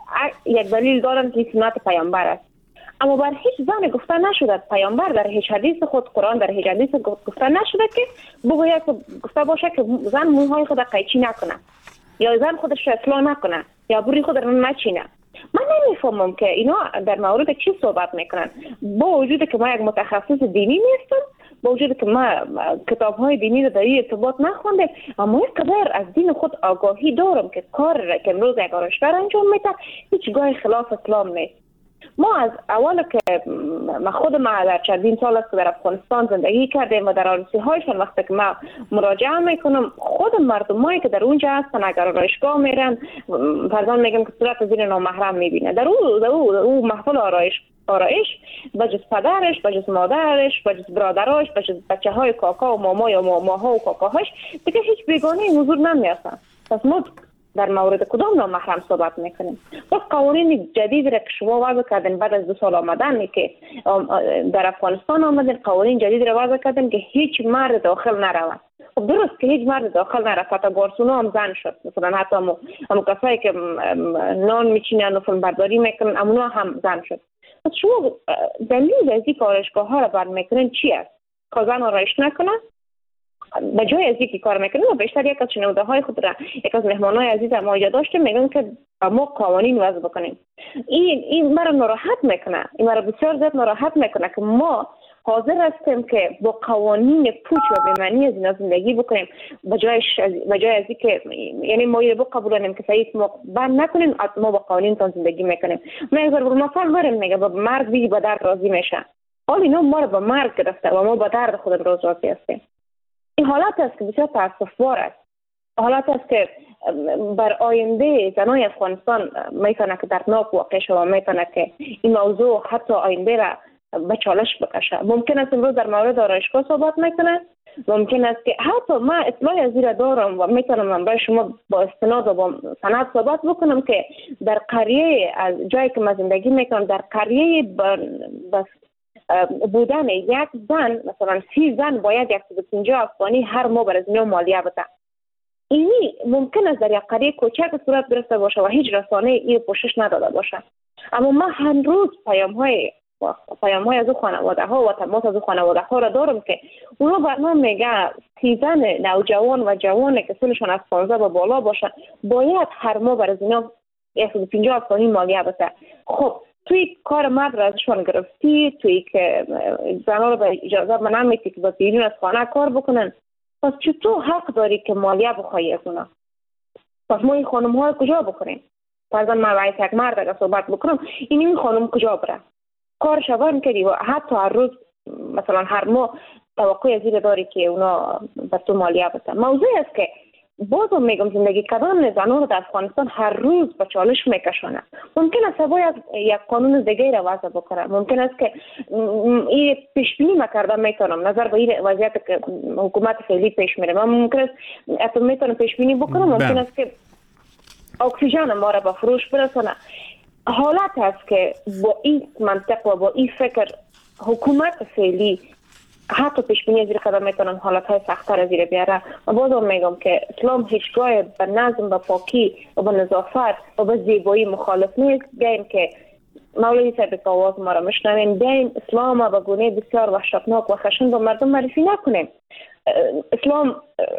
Speaker 5: یک دلیل دارن که سنت پیامبر است، اما بر هیچ زن گفته نشده، پیامبر در هیچ حدیث خود، قرآن در هیچ حدیث گفته نشده که بگوید که گفته باشه که زن موهای خود قیچی نکنه یا زن خودش را اصلاح نکنه یا بوری خود را نچینه. من نمیفهمم که اینا در مورد چی صحبت میکنن، با وجودی که ما یک متخصص دینی نیستم، با وجودی که ما کتاب‌های دینی رو در این ارتباط نخوندم، اما یک قدر از دین خود آگاهی دارم که کار را که امروز یک آرایشگر انجام میده هیچگاه خلاف اسلام نیست. ما از اول که ما خود ما در چندین سال است که در افغانستان زندگی کردیم و در آرزوی هایشان وقتی که ما مراجعه میکنم، خود مردمایی که در اونجا هستن اگر آرایشگاه میرن فرضاً میگم که صورت زیر نامحرم میبینه، در اون در اون محفل آرایش آرایش بجز پدرش، بجز مادرش، بجز برادرش، بجز بچه های کاکا و ماما یا ماماها و کاکاهاش دیگه هیچ بیگانه حضور نمی‌یافتن. پس ما در مورد کدام نامحرم صحبت میکنیم؟ بس قوانین جدید را که شما وضع کردین بعد از دو سال آمدن که در افغانستان آمدین، قوانین جدید را وضع کردین که هیچ مرد داخل نرود. خب درست که هیچ مرد داخل نرفت، حتی گارسونا هم زن شد، مثلا حتی همو کسایی که نان میچینن و فیلم برداری میکنن اونا هم زن شد. پس شما دلیل از این آرایشگاه ها را بند میکنین چی است؟ که زن آرایش نکنه؟ به جای از اینکه کار میکنیم و بیشتر یک از شنونده های خود را یک از مهمانای عزیز ما اینجا داشتیم میگن که ما قوانین وضع بکنیم. این این مرا ناراحت میکنه، این مرا بسیار زیاد ناراحت میکنه که ما حاضر هستیم که با قوانین پوچ و بی‌معنی از اینا زندگی بکنیم بجایش بجای از که یعنی ما رو بقبولانیم که سعید ما بند نکنیم ما با قوانین تان زندگی میکنیم. ما اگر مثلا داریم میگه با مرگ بی با درد راضی میشه. حال اینا ما رو با مرگ گرفته و ما با درد خود روز راضی هستیم. این حالت است که بسیار تاسفبار است. حالت است که بر آینده زنای افغانستان میتونه که دردناک واقع شود و میتونه که این موضوع حتی آینده را به چالش بکشه. ممکن است امروز در مورد آرایشگاه صحبت میکنه، ممکن است که حتی من اطلاعی از این دارم و میتونم من برای شما با استناد و با سند صحبت بکنم که در قریه از جایی که من زندگی میکنم در قریه بس بودن یک زن مثلا سی زن باید صد و پنجاه افغانی هر ماه برای زنیا مالیه بده. اینی ممکن است در یک قریه کوچک صورت گرفته باشه و هیچ رسانه این پوشش نداده باشه. اما من هر روز پیام های پیام های از او خانواده ها و تماس از او خانواده ها را دارم که اونا برنامه میگه سی زن نوجوان و جوان که سنشان از پانزده به بالا باشه باید هر ماه برای زنیا صد و پنجاه افغانی مالیه بده. خب توی کار مرد را ازشان گرفتی، توی که زنها رو به اجازه منع میتی که با بیرون از خانه کار بکنن، پس چطور حق داری که مالیه بخوایی از اونا؟ پس ما این خانم ها کجا بکنیم؟ فرضاً من باید یک مرد اگر صحبت بکنم این این خانم کجا بره؟ کار شبان کردی و حتی هر روز مثلا هر ماه توقع از این داری که اونا به تو مالیه بده. موضوع است که بازم میگم زندگی کردن زنان در افغانستان هر روز به چالش میکشانه. ممکن است باید یک قانون دیگه را وضع بکنه. ممکن است که این پیش بینی مکرده میتونم نظر به این وضعیت که حکومت فعلی پیش میره. من ممکن است اصلا میتونم پیش بینی بکنم. ممکن است که اکسیژن ما را به فروش برسونه. حالت است که با این منطق و با این فکر حکومت فعلی حتی پیش بینی از این قدم میتونن حالتهای سخت‌تر از این بیاره. و بازم میگم که اسلام هیچگاه به نظم، به پاکی و به نظافت و به زیبایی مخالف نیست. بیاین که مولوی صاحب که آواز ما را میشنوین، بیاین اسلام به گونه بسیار وحشتناک و خشن به مردم معرفی نکنیم. اسلام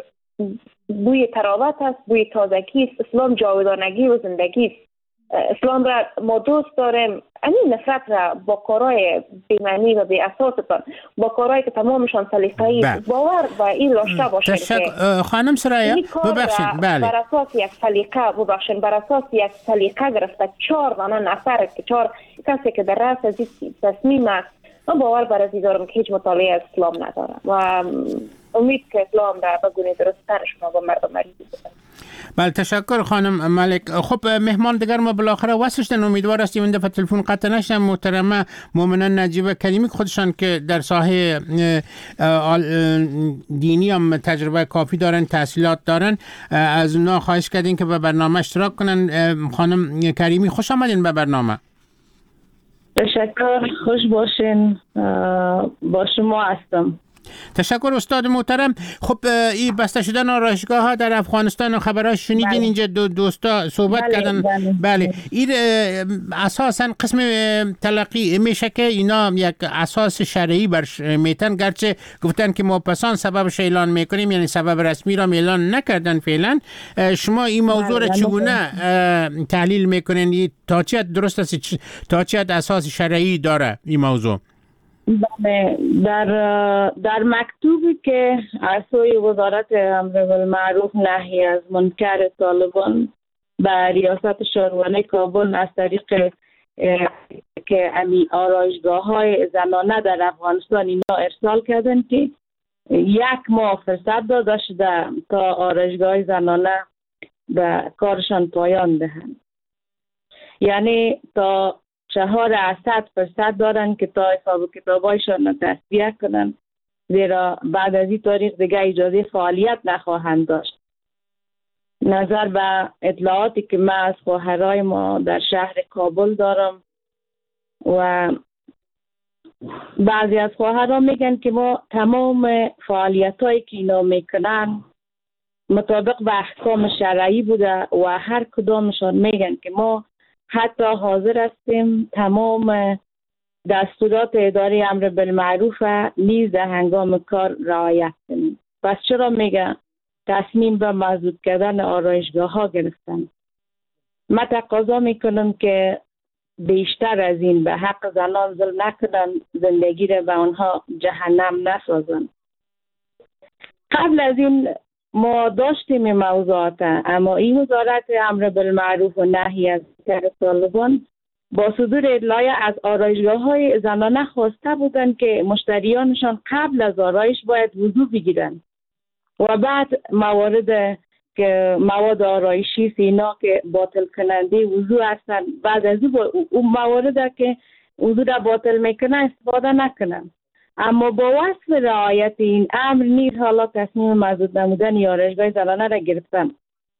Speaker 5: بوی تراوت است، بوی تازگی است. اسلام جاودانگی و زندگی است. اسلام را ما دوست داریم. این نفرت را با کارهای بی‌معنی و بی اساستان، با کارهایی که تمامشان سلیقه‌ای باور و این داشته باشید که
Speaker 2: خانم سریا ببخشید بله
Speaker 5: بر اساس یک سلیقه ببخشید بر اساس یک سلیقه گرفته چهار دانه نفر که چهار کسی که در رأس از این تصمیم است، من باور بر از دارم که هیچ مطالعه از اسلام ندارم و امید که اسلام را به گونه درست‌ترش ما با مردم معرفی کنیم.
Speaker 2: بله تشکر خانم ملک. خب مهمان دیگر ما بالاخره واسه شدن، امیدوار هستیم این دفعه تلفن قطع نشه. محترمه مومنه نجیب کریمی خودشان که در ساحه دینی هم تجربه کافی دارن، تحصیلات دارن، از اونا خواهش کردین که به برنامه اشتراک کنن. خانم کریمی خوش آمدین به برنامه.
Speaker 7: تشکر، خوش باشین. با شما هستم.
Speaker 2: تشکر استاد محترم. خب این بسته شدن آرایشگاه ها در افغانستان و خبرها شنیدین. بله. اینجا دو دوستا صحبت بله. کردن بله, بله. این اساسا قسم تلقی میشه که اینا یک اساس شرعی برش میتن، گرچه گفتن که مبصران سببش اعلان میکنیم، یعنی سبب رسمی را اعلان نکردن فعلا. شما این موضوع را چگونه تحلیل میکنین؟ تا چه درست است، تا چه اساس شرعی داره این موضوع؟
Speaker 7: در در مکتوبی که از سوی وزارت امر بالمعروف نهی از منکر طالبان به ریاست شاروانه کابل از طریق که امی آرایشگاه های زنانه در افغانستان اینا ارسال کردن که یک ماه فرصت داده شده تا آرایشگاه زنانه به کارشان پایان دهند، یعنی تا چهار صد فرصت دارن که تا حساب کتابایشان تصفیه کنن، زیرا بعد از این تاریخ دیگه اجازه فعالیت نخواهند داشت. نظر به اطلاعاتی که من از خواهرای ما در شهر کابل دارم و بعضی از خواهرها میگن که ما تمام فعالیت هایی که اینا میکنن مطابق به احکام شرعی بوده و هر کدامشان میگن که ما حتی حاضر هستیم تمام دستورات اداره امر بالمعروف نیز در هنگام کار رعایت کنیم. پس چرا میگه تصمیم به محدود کردن آرایشگاه ها گرفتن؟ من تقاضا میکنم که
Speaker 6: بیشتر از این به حق زنان ظلم نکنن، زندگی را به آنها جهنم نسازن. قبل از این ما داشتیم این موضوعات، اما این وزارت امر بالمعروف و نهی از منکر طالبان با صدور اطلاع از آرایشگاه های زنانه خواسته بودند که مشتریانشان قبل از آرایش باید وضو بگیرند و بعد موارد که مواد آرایشی سینا که باطل کننده وضو هستند، بعد از اون موارد که وضو را باطل میکنه استفاده نکنند. اما با وصف رعایت این امر نیز حالا تصمیم مزود نمودن آرایشگاه زنانه را گرفتن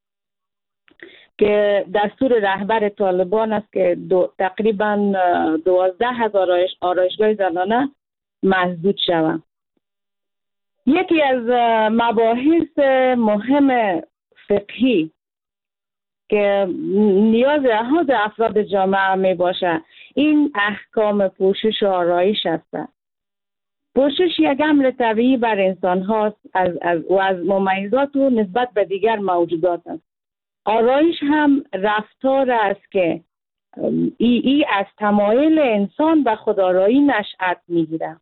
Speaker 6: که دستور رهبر طالبان است که دو تقریبا دوازده هزار آرایشگاه زنانه مسدود شوند. یکی از مباحث مهم فقهی که نیاز احد افراد جامعه می باشه این احکام پوشش و آرایش است. پوشش یک امر طبیعی بر انسان هاست از, از و از ممیزات و نسبت به دیگر موجودات است. آرایش هم رفتار است که ای, ای از تمایل انسان به خودآرایی نشأت میگیره.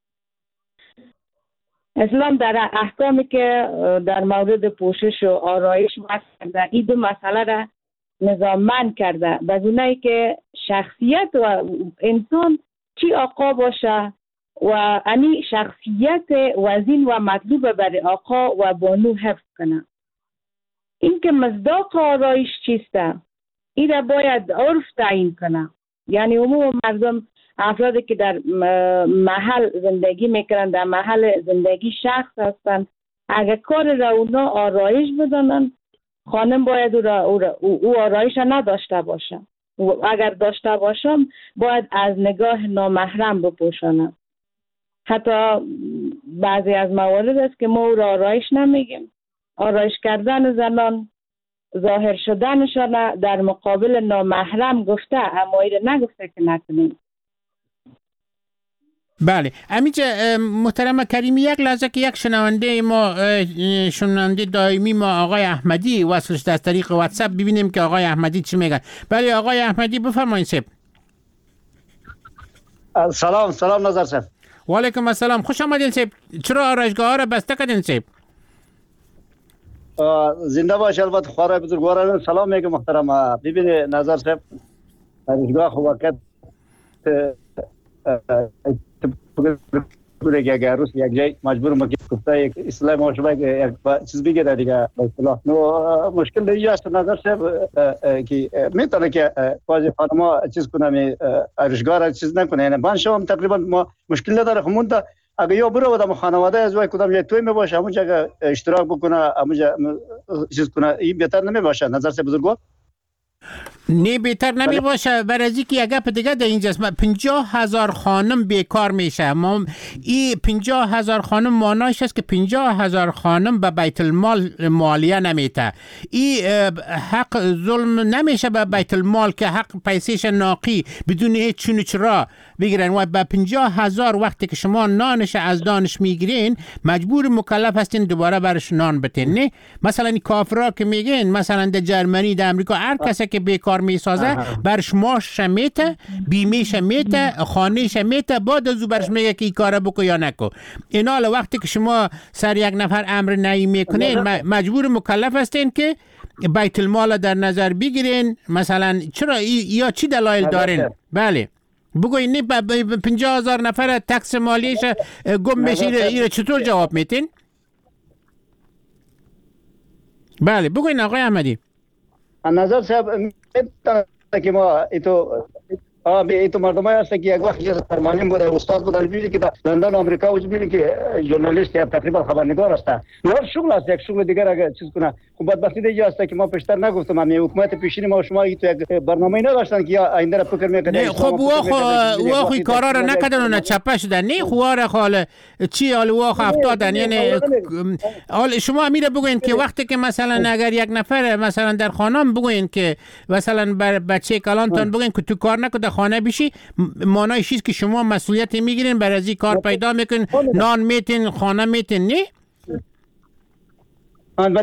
Speaker 6: اسلام در احکامی که در مورد پوشش و آرایش وضع این دو مسئله را نظاممند کرده، بدونایی که شخصیت و انسان چی آقا باشه و انی شخصیت وزین و مطلوب بر آقا و بانو حفظ کنه. این که مصداق آرایش چیسته این را باید عرف تعیین کنه. یعنی عموم مردم، افرادی که در محل زندگی میکنن، در محل زندگی شخص هستن، اگر کار را اونا آرایش بدانن، خانم باید او, را، او, را، او آرایش را نداشته باشه. اگر داشته باشم باید از نگاه نامحرم بپوشانم. حتی بعضی از موارد است که ما او را آرایش نمیگیم. آرایش کردن زنان، ظاهر شدنشان در مقابل نامحرم گفته، اما این نگفته که نکنیم.
Speaker 2: بله امیجا محترم کریمی، یک لحظه که یک شنونده ما شنونده دائمی ما آقای احمدی وصلش از طریق واتساپ، ببینیم که آقای احمدی چی میگن. بله آقای احمدی بفرمایید. سب
Speaker 9: سلام سلام نظر صاحب.
Speaker 2: و علیکم السلام، خوش آمدین سب. چرا آرایشگاه ها را بسته کردین سب؟
Speaker 9: زنده باش. البته خواره بزرگواران سلام میگم محترم. ببین نظر صاحب، آرایشگاه خو وقت بوده که اگر روز یک جای مجبور ما که گفته یک اصلاح معاشبه یک چیز بگیره دیگه به اصطلاح. نو مشکل دیگه است نظر صاحب که میتونه که بعضی خانما چیز کنه آرایشگاه را چیز نکنه. یعنی من شما تقریبا ما مشکل نداره. خمونده اگه یا برو بودم خانواده از وای کدام یک توی می باشه همونجا اشتراک بکنه، همونجا چیز کنه، این بهتر نمی باشه نظر صاحب بزرگوار؟
Speaker 2: نه بهتر نمی باشه. برای از اینکه یک گپ دیگه در اینجاست، پنجاه هزار خانم بیکار میشه. ما این پنجاه هزار خانم معنیش است که پنجاه هزار خانم به بیت المال مالیه نمیته. این حق ظلم نمیشه به بیت المال که حق پیسیش ناقی بدون هیچ چون چرا بگیرن. و به پنجاه هزار وقتی که شما نانش از دانش میگیرین مجبور مکلف هستین دوباره برش نان بتین. نه مثلا این کافرا که میگین مثلا در جرمنی در امریکا هر کسی که بیکار میسازه برش ماش میته، بیمهش میته، خانهش میته، بعد از او برش میگه که این کارا بکو یا نکو. اینا وقتی که شما سر یک نفر امر نهی میکنین مجبور مکلف هستین که بیت المال در نظر بگیرین. مثلا چرا یا چی دلایل دارین؟ بله بگوین. نه پنجاه هزار نفر تکس مالیش گم بشه، ایره چطور جواب میتین؟ بله بگوین آقای احمدی.
Speaker 9: نظر صاحب میتونه که ما ایتو آ به ایتو مردمای هست که یک وقت یه فرمانیم بوده، استاد بوده، بیلی که در لندن آمریکا وجود بیلی که ژورنالیست یا تقریبا خبرنگار است. نه شغل است، یک شغل دیگر اگه چیز کنه. خب بدبختی دیگه است که ما پیشتر نگفتم، همین حکومت پیشین ما شما تو یک برنامه‌ای نداشتن که یا آینده را فکر میکنه.
Speaker 2: خب وا خو وا خو کارا را نکردن و چپه شدن. نه خواره خاله چی حال وا خو افتادن. یعنی حال شما میره بگوین که وقتی که مثلا اگر یک نفر مثلا در خانه بگوین که مثلا بر بچه کلانتون بگوین که تو کار نکو خانه بشی، معنای چیز که شما مسئولیت میگیرین، برای از این کار پیدا میکنین، نان میتین، خانه میتین. نه
Speaker 9: آن بله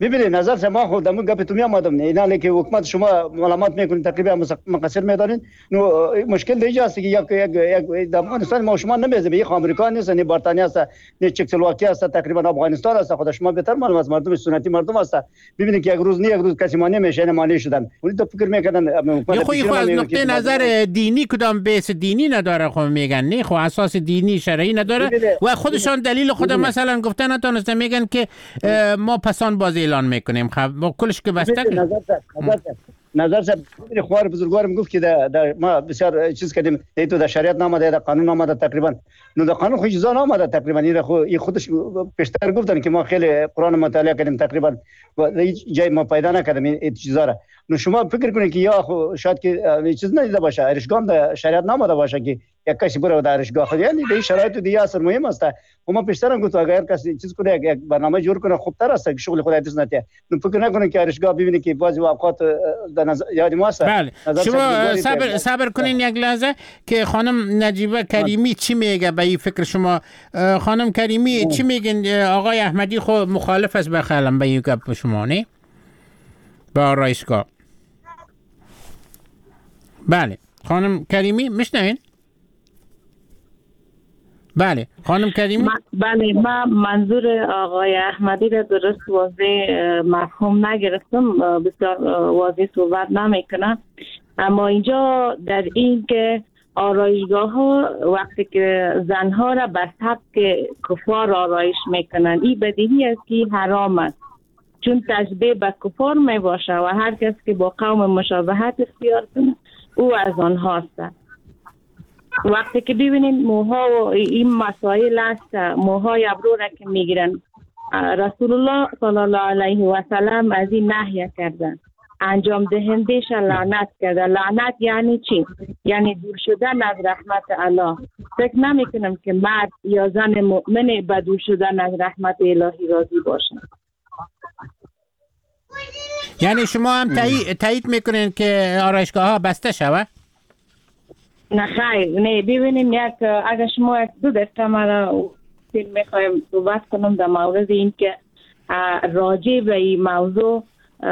Speaker 9: ببینید نظر ما خود دمو گپ تو میامدم نه اینا که حکومت شما معلومات میکنید تقریبا مقصر میدارین نو مشکل دیگه است که یک یک یک افغانستان ما شما نمیزه یک آمریکا نیست نه بریتانیا است نه چکسلواکیه است تقریبا افغانستان است خود شما بهتر معلوم است مردم سنتی مردم است ببینید که یک روز نه یک روز کسی مانع میشه مانع شدن ولی تو فکر میکردن
Speaker 2: یه خو از نقطه نظر دینی کدام بیس دینی نداره خب میگن نه خب اساس دینی شرعی نداره و خودشان دلیل خود مثلا گفتن نتونسته میگن که ما پسان باز اعلان میکنیم خب با کلش که بسته
Speaker 9: نظر نظر صاحب خوار بزرگوارم گفت که در ما بسیار چیز کردیم تو در شریعت نامده در قانون نامده تقریبا نو در قانون خود چیزا نامده تقریبا این خو این خودش پیشتر گفتن که ما خیلی قرآن مطالعه کردیم تقریبا هیچ جای ما پیدا نکردیم این چیزا را نو شما فکر کنید که یا خو شاید که چیز ندیده باشه ارشگاه در شریعت نامده باشه که یک کسی بره در ارشگاه خود یعنی این شرایط دیگه اصلا مهم است و ما پیشتر گفت اگر کسی چیز کنه یک برنامه جور کنه خوب تر است که شغل خود دوست نتیه نو فکر نکنه که ارشگاه ببینید که بعضی اوقات یادی ما است
Speaker 2: بله شما صبر صبر کنین یک لحظه که خانم نجیبه کریمی چی میگه به این فکر شما خانم کریمی چی میگن آقای احمدی خو مخالف است بخلم به این گپ شما نه با آرایشگاه بله خانم کریمی میشنوین بله خانم کریمی
Speaker 6: بله من منظور آقای احمدی را درست واضح مفهوم نگرفتم بسیار واضح صحبت نمیکنه اما اینجا در این که آرایشگاه ها وقتی که زنها را به سبک کفار آرایش میکنن این بدیهی است که حرام است چون تشبیه به کفار می باشه و هر کس که با قوم مشابهت اختیار کنه او از آنها است. وقتی که ببینید موها و این مسائل است موهای ابرو را که میگیرن رسول الله صلی الله علیه و سلم از این نهی کردن انجام دهندش لعنت کرده لعنت یعنی چی؟ یعنی دور شدن از رحمت الله فکر نمی کنم که مرد یا زن مؤمن به دور شدن از رحمت الهی راضی باشه
Speaker 2: یعنی شما هم تایید میکنین که آرایشگاه ها بسته شوه؟
Speaker 6: نه خیر نه ببینیم یک اگر شما یک دو دقیقه مرا میخوایم صحبت کنم در مورد این که راجع به این موضوع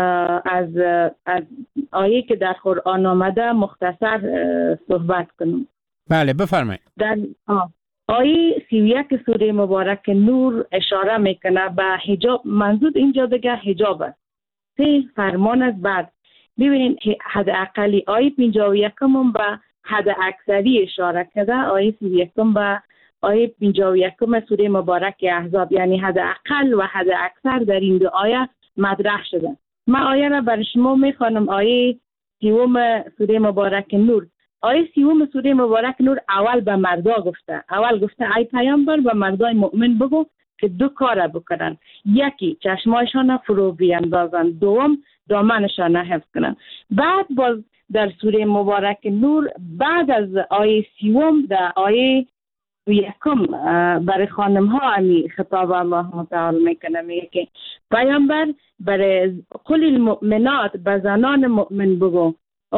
Speaker 6: از از آیه که در قرآن آمده مختصر صحبت کنم.
Speaker 2: بله بفرمایید.
Speaker 6: در آیه سی و یک سوره مبارک نور اشاره میکنه به حجاب منظور اینجا دیگه حجاب است. سه فرمان از بعد ببینید حداقل آیه پنجاه و یکم به حد اکثری اشاره کرده آیه سی و یکم به آیه پنجاه و یکم سوره مبارک احزاب یعنی حداقل و حد اکثر در این دو آیه مطرح شده. من آیه را بر شما میخوانم آیه سیوم سوره مبارک نور. آیه سیوم سوره مبارک نور اول به مردا گفته اول گفته ای پیامبر به مردای مؤمن بگو که دو کار بکنن یکی چشمایشان فرو بیاندازن دوم دامنشان حفظ کنن. بعد باز در سوره مبارک نور بعد از آیه سیوم در آیه یکم برای خانم ها امی خطاب الله متعال میکنه میگه که پیامبر برای قل المؤمنات به زنان مؤمن بگو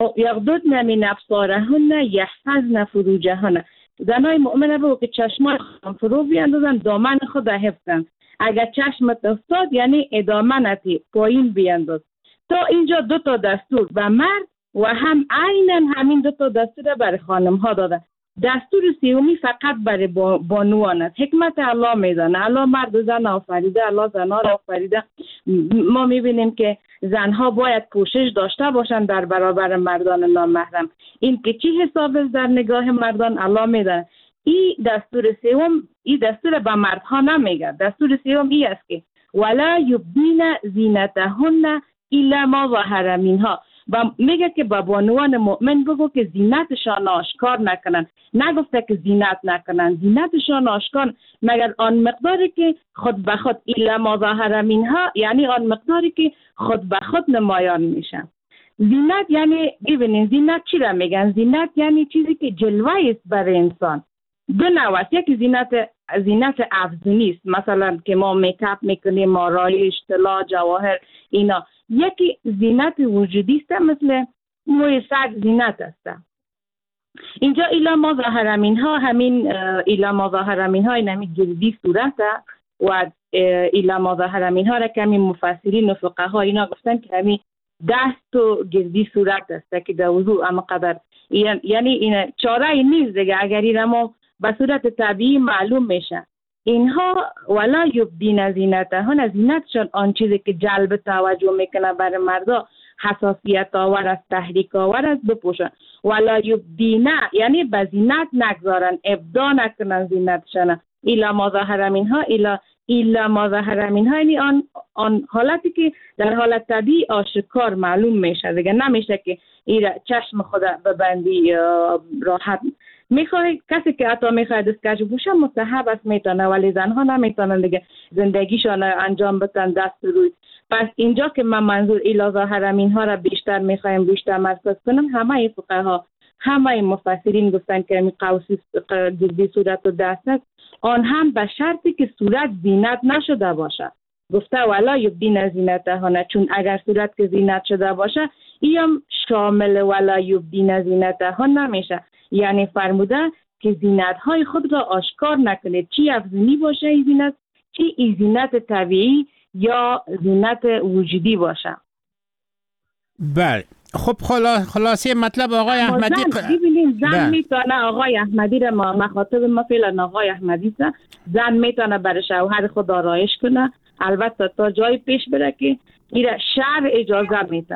Speaker 6: یغضضن من ابصارهن یحفظن فروجهن زنای مؤمنه بگو که چشمای خود فرو بیاندازن دامن خود حفظ کن اگر چشمت افتاد یعنی ادامنتی پایین بیانداز. تا اینجا دو تا دستور به مرد و هم عیناً همین دو تا دستور برای خانم ها داده. دستور سیومی فقط برای بانوان است. حکمت الله میدانه الله مرد و زن آفریده الله زنها را آفریده. ما میبینیم که زنها باید پوشش داشته باشند در برابر مردان نامحرم. این که چی حساب است در نگاه مردان الله میدانه. این دستور سیوم این دستور به مردها نمیگه. دستور سیوم این است که ولا یبدین زینتهن الا ما ظهر منها و میگه که با بانوان مؤمن بگو که زینتشان آشکار نکنن. نگفته که زینت نکنن زینتشان آشکار مگر آن مقداری که خود به خود الا ما ظهر منها یعنی آن مقداری که خود به خود نمایان میشن. زینت یعنی ببینین زینت چی را میگن؟ زینت یعنی چیزی که جلوه است برای انسان. دو نوع است. یکی زینت زینت افزونی است مثلا که ما میکاپ میکنیم آرایش طلا جواهر اینا. یکی زینت وجودی است مثل موی سگ زینت است. اینجا الا ما ظهر منها همین الا ما ظهر منها این همین جلدی صورت و ایلا مظاهر امین ها را که همین مفسرین و فقها اینا گفتن که همین دست و گردی صورت است که در وضوع اما قدر یعنی این چاره این نیست دیگه. اگر این ما به صورت طبیعی معلوم میشه اینها ولا یبدین زینتهن، زینتشان آن چیزی که جلب توجه میکنه برای مردا حساسیت آور است، تحریک آور است بپوشن. ولا یبدین یعنی به زینت نگذارن، ابدا نکنن زینتشان. ایلا مظاهر منها ایلا ایلا مظاهر منها یعنی آن آن حالتی که در حالت طبیعی آشکار معلوم میشه دیگه. نمیشه که ایرا چشم خود ببندی راحت. میخوای کسی که حتی میخواد دستکش بپوشه مستحب است میتونه، ولی زنها نمیتونن دیگه زندگیشان انجام بدن دست روی. پس اینجا که من منظور ایلا ظاهر منها را بیشتر میخوایم بیشتر مرکز کنم، همه فقها همه مفسرین گفتن که این قوسی گردی صورت و دست است، آن هم به شرطی که صورت زینت نشده باشه. گفته ولا یبدین زینتهن، چون اگر صورت که زینت شده باشه این شامل ولا یبدین زینتهن نمیشه. یعنی فرموده که زینت های خود را آشکار نکنید، چی افزونی باشه این زینت، چی این زینت طبیعی یا زینت وجودی باشه.
Speaker 2: بله خب خلاصه مطلب آقای احمدی
Speaker 6: ببینید زن میتونه آقای احمدی را ما مخاطب ما فعلا آقای احمدی است، زن میتونه برای شوهر خود آرایش کنه، البته تا جای پیش بره که ایره شرع اجازه میده.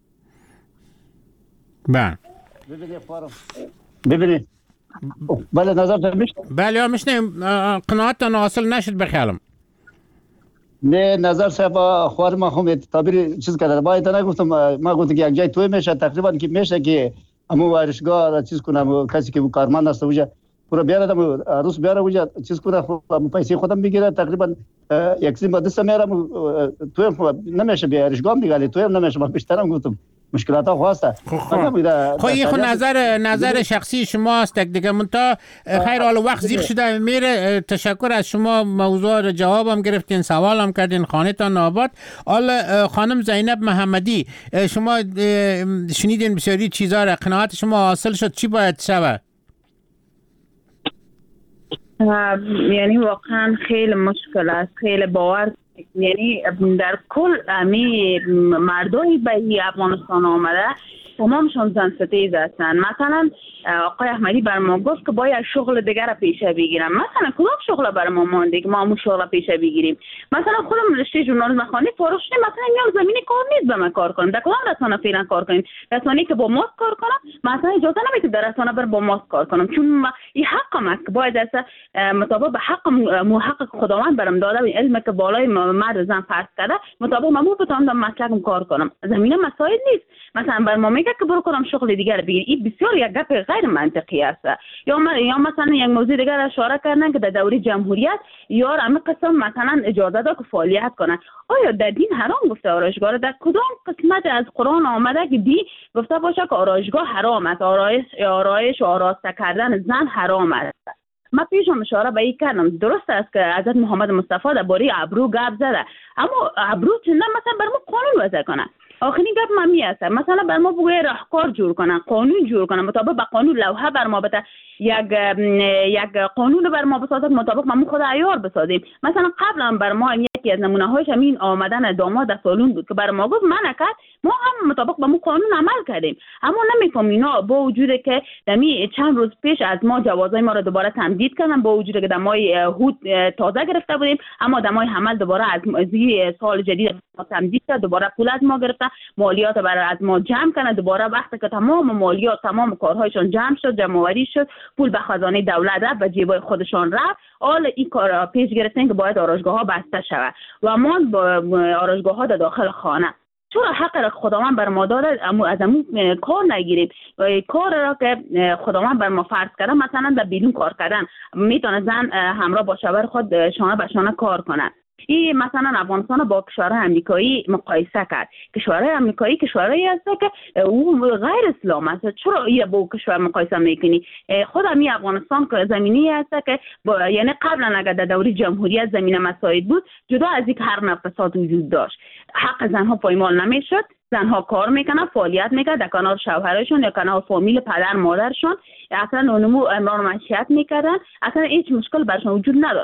Speaker 2: بله
Speaker 9: ببینید فارم ببینید بله نظر میشنم.
Speaker 2: بله میشنم. قناعتتان حاصل نشد بخیالم.
Speaker 9: نه نظر صاحب خوار ما هم تعبیر چیز کرده. ما اینا نگفتم، ما گفتم که یک جای توی میشه تقریبا که میشه که همون ورشگاه را چیز کنم، کسی که کارمند است اونجا پورا بیارم عروس بیاره اونجا چیز کنه، پیسه خودم بگیره. تقریبا یک سیم دست میارم توی نمیشه بیارشگاه دیگه، توی نمیشه. من بیشترم گفتم مشکلات ها خواسته.
Speaker 2: خب این خود نظر نظر شخصی شماست دیگه. منتها خیر حال وقت زیغ شده میره. تشکر از شما، موضوع جوابم گرفتین، سوالم کردین، خانه تان آباد. حال خانم زینب محمدی، شما شنیدین بسیاری چیزا را، قناعت شما حاصل شد، چی باید شود؟
Speaker 6: یعنی واقعا خیلی مشکل است، خیلی باور، یعنی در کل امی مردمی به افغانستان آمده تمامشون زن ستیز هستن. مثلا آقای احمدی بر ما گفت که باید شغل دیگر را پیشه بگیرم. مثلا کدام شغل بر ما مانده که ما همون شغل را پیشه بگیریم؟ مثلا خودم رشته ژورنالیسم خوانده فارغ شدیم، مثلا میام زمین کار نیست به من کار کنم، در کدام رسانه فعلا کار کنیم؟ رسانه‌ای که با ماست کار کنم مثلا اجازه نمیده در رسانه بر با ماست کار کنم، چون این حقم است که باید است مطابق به حق محقق خداوند برام داده و علم که بالای مرد زن فرض کرده مطابق ممو بتونم مسلکم کار کنم. زمینه مسائل نیست. مثلا بر ما میگه که برو کنم شغل دیگر بگیر، این بسیار یک گپ غیر منطقی است. یا یا مثلا یک موضوع دیگر اشاره کردن که در دوره جمهوریت یا همه قسم مثلا اجازه داد که فعالیت کنن. آیا در دین حرام گفته آرایشگاه؟ در کدام قسمت از قرآن آمده که دی گفته باشه که آرایشگاه حرام است، آرایش آرایش و آراسته کردن زن حرام است؟ ما پیشم اشاره به این کردم، درست است که حضرت محمد مصطفی در باره ابرو گپ زده، اما ابرو چندان مثلا بر ما قانون وضع کنه. آخرین گپ ما می است مثلا بر ما بگوی راهکار جور کنن، قانون جور کنن، مطابق به قانون لوحه بر ما بده، یک یک قانون بر ما بسازد، مطابق ما خود عیار بسازیم. مثلا قبلا بر ما یکی از نمونه هاش همین آمدن داماد در سالون بود که بر ما گفت من نکرد، ما هم مطابق به مو قانون عمل کردیم. اما نمیفهم اینا با وجود که دمی چند روز پیش از ما جوازای ما رو دوباره تمدید کردن، با وجود که دمای هود تازه گرفته بودیم، اما دمای حمل دوباره از سال جدید تمدید کرد، دوباره پول از ما گرفتن، مالیات برای از ما جمع کنه. دوباره وقتی که تمام مالیات تمام کارهایشون جمع شد، جمع‌آوری شد، پول به خزانه دولت رفت و جیبای خودشون رفت، حالا این کار پیش گرفتن که باید آرایشگاه ها بسته شود و ما با آرایشگاه ها در داخل خانه. چرا حق را خداوند بر ما داده اما از همون کار نگیریم؟ کار را که خداوند بر ما فرض کرده، مثلا در بیرون کار کردن، میتونه زن همراه با شوهر خود شانه به شانه کار کنه. این مثلا افغانستان با کشورهای آمریکایی مقایسه کرد. کشورهای آمریکایی کشورهایی هست که او غیر اسلام است. چرا این با کشور مقایسه میکنی؟ خود همین افغانستان که زمینی هست که یعنی قبلا اگر در دوره جمهوریت زمینه مساعد بود، جدا از اینکه هر نوع فساد وجود داشت، حق زنها پایمال نمیشد. زنها کار میکنن، فعالیت میکنن در کنار شوهرشون یا کنار فامیل پدر مادرشون، اصلا اونمو امرار معیشت میکردن، اصلا هیچ مشکل برشون وجود نداشت.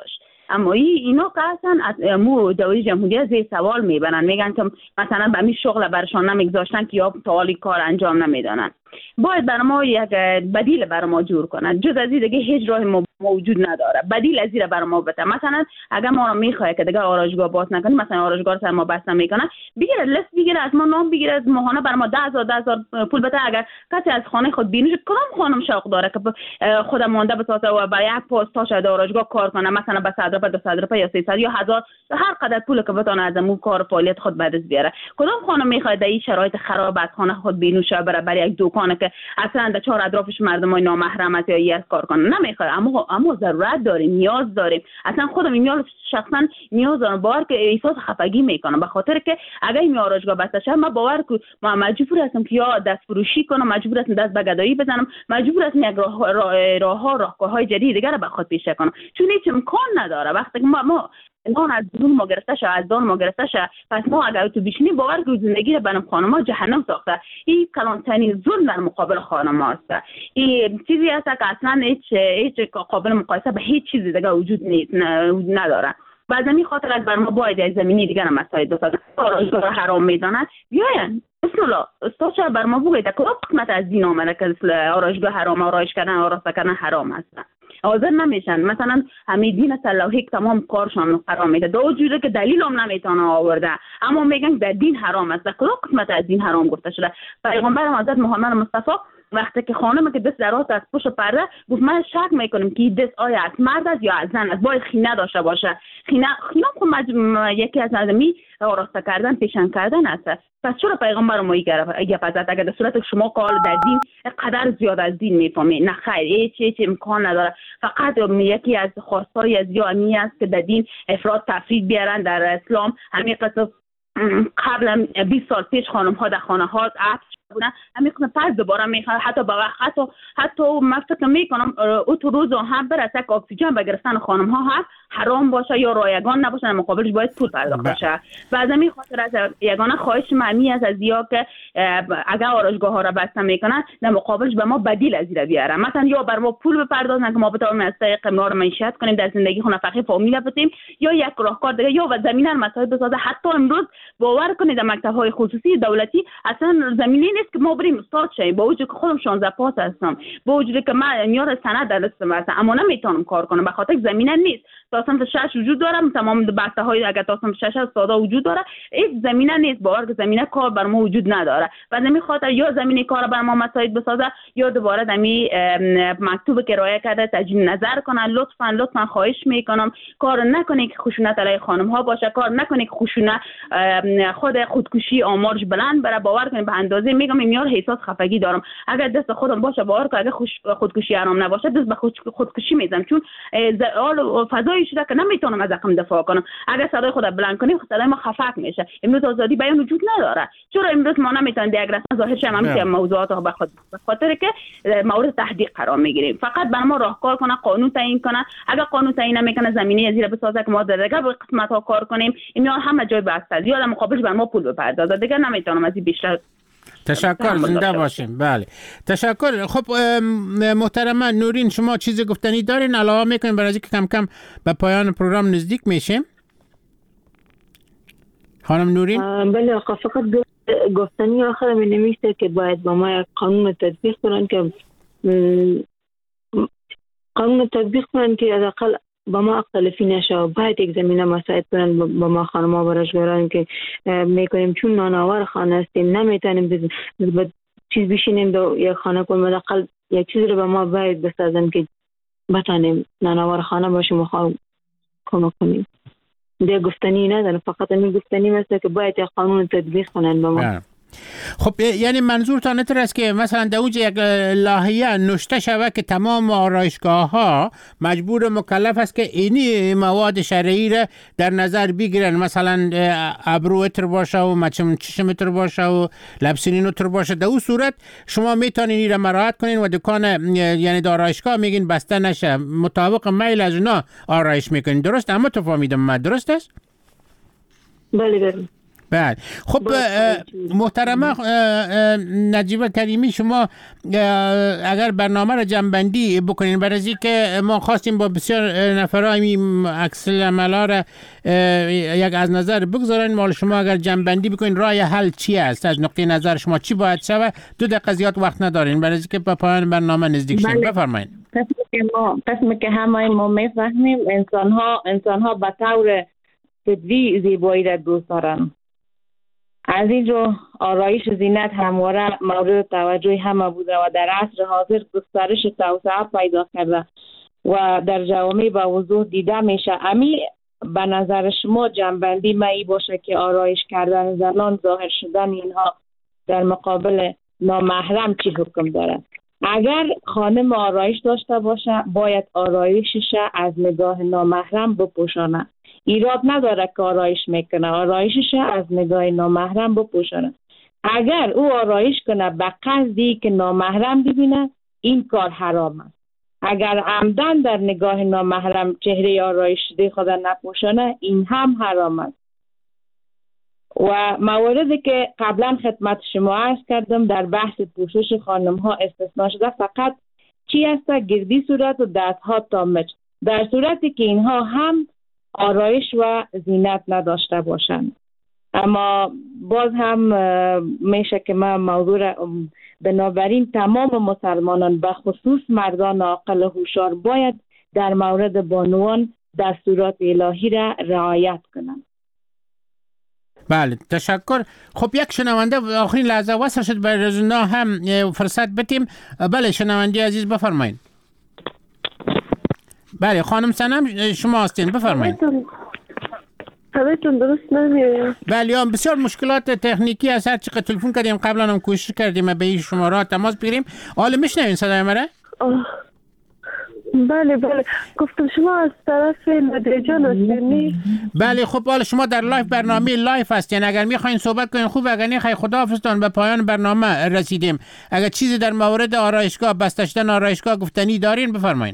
Speaker 6: اما اینا که اصلا مو جمهوری جمهوری زیر سوال میبرن، میگن که مثلا به همین شغل برشان نمیگذاشتن که یا توالی کار انجام نمیدانن. باید برای ما یک بدیل برای ما جور کنن، جز از این دیگه هیچ راه موجود نداره. بدیل از این برای ما بده. مثلا اگر ما رو میخواد که دیگه آرایشگاه باز نکنیم، مثلا آرایشگاه رو سر ما بس نمیکنن، بگیره لیست بگیره از ما، نام بگیره از ماهانه برای ما ده هزار ده هزار پول بده. اگر کسی از خانه خود بینوش کدام خانم شوق داره که خود مونده بسازه و برای یک پست تا شاید آرایشگاه کار کنه، مثلا به صد روپیه دو صد روپیه یا سیصد یا هزار، هر قدر پول که بتونه از اون کار فعالیت خود به دست بیاره. کدام خانم میخواد در این شرایط خراب از خانه خود بینوشه بره برای یک دکان که اصلا در چهار اطرافش مردمای نامحرم است یا یک کار کنه؟ نمیخواد. اما اما ضرورت داریم، نیاز داریم. اصلا خودم میال شخصا نیاز دارم، باور که احساس خفگی میکنم، به خاطر که اگه این آرایشگاه بسته شه، من باور که ما مجبور هستم که یا دست فروشی کنم، مجبور هستم دست به گدایی بزنم، مجبور هستم یک راه راه راهها راهکارهای جدید دیگر رو به خود پیشه کنم، چون هیچ امکان نداره. وقتی ما ما نان از دون ما گرفته شه، از دان ما گرفته شه، پس ما اگر تو بشینیم باور که زندگی رو برام خانم‌ها جهنم ساخته. این کلانترین ظلم در مقابل خانم‌ها است. این چیزی است که اصلا هیچ هیچ قابل مقایسه به هیچ چیز دیگه وجود نیست، نداره. بعد از این خاطر از بر ما باید از زمینی دیگر هم مساعد بسازن. آرایشگاه رو حرام میدانن، بیاین بسم الله استاد شب بر ما بگید کدام قسمت از دین آمده که آرایشگاه حرام، آرایش کردن آراسته کردن حرام هست. حاضر نمیشن. مثلا همین دین صلاحی که تمام کارشان حرام میده، دو جوره که دلیل هم نمیتونه آورده، اما میگن در دین حرام است. کدام قسمت از دین حرام گفته شده؟ پیغمبر حضرت محمد مصطفی وقتی که خانم که دست دراز از پشت پرده گفت من شک میکنم که دست آیا از مرد است یا از زن است، باید خینه داشته باشه. خینه خینه خب یکی از آدمی آراسته کردن، پیشن کردن است. پس چرا پیغمبر ما گپ ازت؟ اگر در صورت شما قال در دین قدر زیاد از دین میفهمی، نه خیر، هیچ هیچ امکان نداره. فقط یکی از خواستای از یامی است که در دین افراد تفرید بیارن. در اسلام همین قصه قبل بیست سال پیش خانم ها در خانه ها بودن، همین قسم پس دوباره میخواد حتی با حتی حتی من فکر میکنم او تو روز هم برسه که اکسیژن به گرفتن خانم ها هم حرام باشه یا رایگان نباشه، مقابلش باید پول پرداخت بشه. و از همین خاطر از یگانه خواهش معنی است از یا که اگر آرایشگاه ها را بسته میکنن، در مقابلش به ما بدیل از این بیاره. مثلا یا بر ما پول بپردازن که ما بتونیم از طریق ما رو معیشت کنیم، در زندگی خونه فقیر فامیل بتیم، یا یک راهکار دیگه، یا و زمینه مسائل بسازه. حتی امروز باور کنید در مکتب های خصوصی دولتی اصلا زمینه نیست که ما بریم استاد شیم، با وجود که خودم شانزده پاس هستم، با وجود که من میار سند در دستم هستم، اما نمیتونم کار کنم به خاطر زمینه نیست. تا صنف شش وجود دارم، تمام بسته های اگر تا صنف شش استادا وجود داره، هیچ زمینه نیست. باور که زمینه کار بر ما وجود نداره. و نمی خاطر یا زمینه کار بر ما مساعد بسازه، یا دوباره دمی مکتوب که رایه کرده تجدید نظر کنن. لطفا لطفا خواهش میکنم کار نکنید که خشونت علیه خانم ها باشه، کار نکنید که خشونت خود خودکشی آمارش بلند بره. باور کنید به اندازه میگم میار احساس خفگی دارم. اگر دست خودم باشه باور کنید اگر خودکشی حرام نباشه دست به خودکشی میزنم، چون فضایی شده که نمیتونم از حقم دفاع کنم. اگر صدای خود بلند کنیم صدای ما خفق میشه. امروز آزادی بیان وجود نداره. چرا امروز ما نمیتونیم در یک رسانه ظاهر شیم همین موضوعات رو به خاطر که مورد تحقیق قرار میگیریم؟ فقط بر ما راهکار کنه، قانون تعیین کنه. اگر قانون تعیین نمیکنه، زمینه زیر بسازه که ما در دیگه قسمت ها کار کنیم، اینا همه جای بسته. یا در مقابلش بر ما پول بپردازه. دیگه نمیتونم از این بیشتر.
Speaker 2: تشکر، زنده باشیم. بله تشکر. خب محترمه نورین، شما چیزی گفتنی دارین؟ علاوه میکنیم برای اینکه کم کم به پایان پروگرام نزدیک میشیم. خانم نورین؟
Speaker 7: بله آقا، فقط گفتنی آخر می نمیشه که باید با ما قانون تطبیق کنن که قانون تطبیق کنن که حداقل با ما اختلافی نشه و باید یک زمینه مساعد کنن با ما خانم ها برشگران که میکنیم، چون ناناور خانه هستیم نمیتونیم چیز بشینیم دو یک خانه کنیم. حداقل یک چیز رو به ما باید بسازن که بتانیم ناناور خانه باشیم و خواهم کمک کنیم. دیگه گفتنی نداره، فقط این گفتنی مثل که باید یک قانون تطبیق کنن با ما.
Speaker 2: خب یعنی منظورتان اینطور است که مثلا در اونجا یک لایحه نوشته شود که تمام آرایشگاه ها مجبور مکلف است که اینی مواد شرعی را در نظر بگیرن، مثلا ابرو اتر باشه و مچم چشم اتر باشه و لبسینین اتر باشه. در اون صورت شما میتونین این را مراعات کنین و دکان یعنی آرایشگاه میگین بسته نشه، مطابق میل از اونا آرایش میکنین. درست؟ اما تو فهمیدم من درست است؟
Speaker 7: بله بله.
Speaker 2: بله. خب محترمه نجیبه کریمی، شما اگر برنامه را جمع‌بندی بکنین، برای از که ما خواستیم با بسیار نفرای عکس العملا را یک از نظر بگذارین، مال شما اگر جمع‌بندی بکنین راه حل چی است؟ از نقطه نظر شما چی باید شود؟ دو دقیقه زیاد وقت ندارین برای از که به پایان برنامه نزدیک شیم. بفرمایید.
Speaker 6: قسمی که ما قسمی که همه ما میفهمیم انسان ها انسان ها به طور فطری زیبایی را دوست دارن. از اینجا آرایش زینت همواره مورد توجه همه بوده و در عصر حاضر گسترش توسعه پیدا کرده و در جوامع به وضوح دیده میشه. امی به نظر شما جنبندی مایی باشه که آرایش کردن زنان، ظاهر شدن اینها در مقابل نامحرم چی حکم داره؟ اگر خانم آرایش داشته باشه باید آرایشش از نگاه نامحرم بپوشانه. ایراد نداره که آرایش میکنه، آرایشش از نگاه نامحرم بپوشانه. اگر او آرایش کنه به قصدی که نامحرم ببینه، این کار حرام است. اگر عمدن در نگاه نامحرم چهره آرایش شده خود نپوشانه، این هم حرام است. و مواردی که قبلا خدمت شما عرض کردم در بحث پوشش خانم ها استثناء شده، فقط چی است؟ گردی صورت و دست ها تا مچ، در صورتی که اینها هم آرایش و زینت نداشته باشند. اما باز هم میشه که ما موضوع را بنابراین تمام مسلمانان به خصوص مردان عاقل و هوشیار باید در مورد بانوان دستورات الهی را رعایت کنند.
Speaker 2: بله، تشکر. خب یک شنونده آخرین لحظه وصل شد، برای رزونا هم فرصت بتیم. بله شنونده عزیز بفرمایید. بله خانم سنم شما هستین، بفرمایید.
Speaker 10: صدایتون درست نمیاد.
Speaker 2: بله بسیار مشکلات تکنیکی هست، هر چقدر تلفن کردیم قبلا هم کوشش کردیم به این شماره تماس بگیریم. حالا میشنوین صدای مرا؟
Speaker 10: بله بله گفتم شما از طرف نادرجان هستین؟
Speaker 2: بله خب حالا شما در لایف برنامه لایف هستین، اگر میخواین صحبت کنین خوب، اگر نخواین خداحافظتون. به پایان برنامه رسیدیم. اگر چیزی در مورد آرایشگاه، بسته شدن آرایشگاه گفتنی دارین بفرمایید.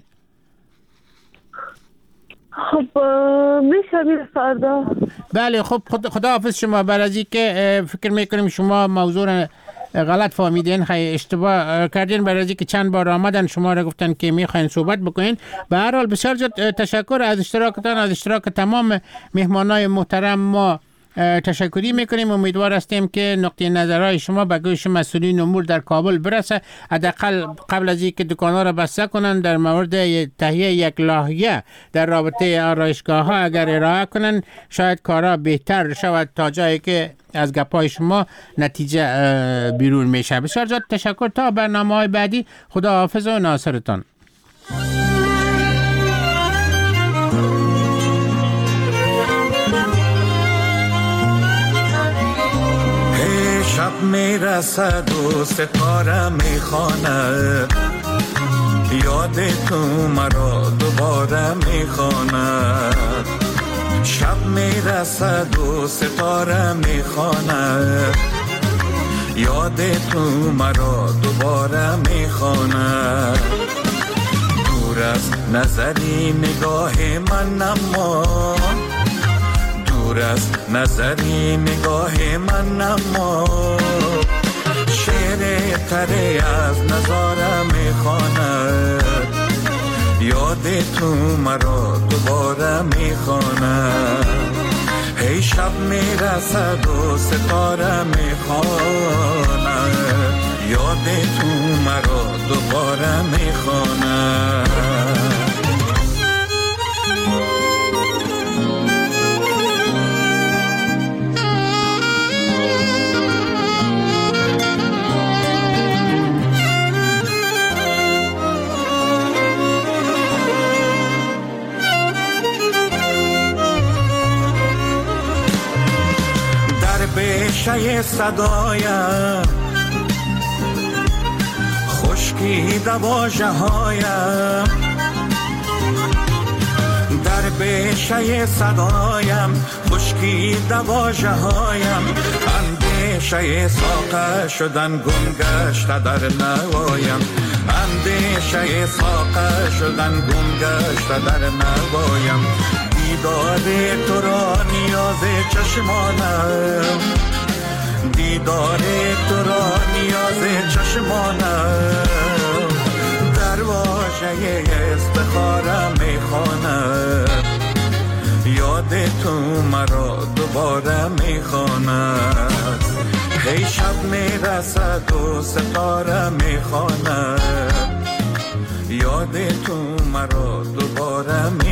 Speaker 10: خب میشم فردا.
Speaker 2: بله خب خداحافظ شما. برای که فکر میکنیم شما موضوع غلط فهمیدین، خیلی اشتباه کردین، برای اینکه چند بار آمدن شما را گفتن که میخواین صحبت بکنین. به هر حال بسیار تشکر از اشتراکتان، از اشتراک تمام مهمانای محترم. ما تشکری میکنیم. امیدوار هستیم که نقطه نظرهای شما به گوش مسئولین امور در کابل برسه، حداقل قبل از اینکه دکان‌ها را بسته کنن در مورد تهیه یک لایحه در رابطه آرایشگاه ها اگر ارائه کنن، شاید کارا بهتر شود تا جایی که از گپای شما نتیجه بیرون میشه. بسیار زیاد تشکر. تا برنامه‌های بعدی، خدا حافظ و ناصرتان.
Speaker 11: شب میرسد و ستاره میخواند، یاد تو مرا دوباره میخواند. شب میرسد و ستاره میخواند، یاد تو مرا دوباره میخواند. دور از نظری نگاه من اما، دور از نظری نگاه من اما، شعر تره از نظاره میخواند. یاد تو مرا دوباره میخواند. هی شب میرسد و ستاره میخواند، یاد تو مرا دوباره میخواند. بشه صدایم خشکیده واژه هایم، در بشه صدایم خشکیده واژه هایم. اندیشه ساقه شدن گم گشته در نوایم، اندیشه ساقه شدن گم گشته در نوایم، دیدار تو را نیاز چشمانم، دیدار تو را نیاز چشمانم، دروازه استخاره میخواند، یاد تو مرا دوباره میخواند، هی شب میرسد و ستاره میخواند، یاد تو مرا دوباره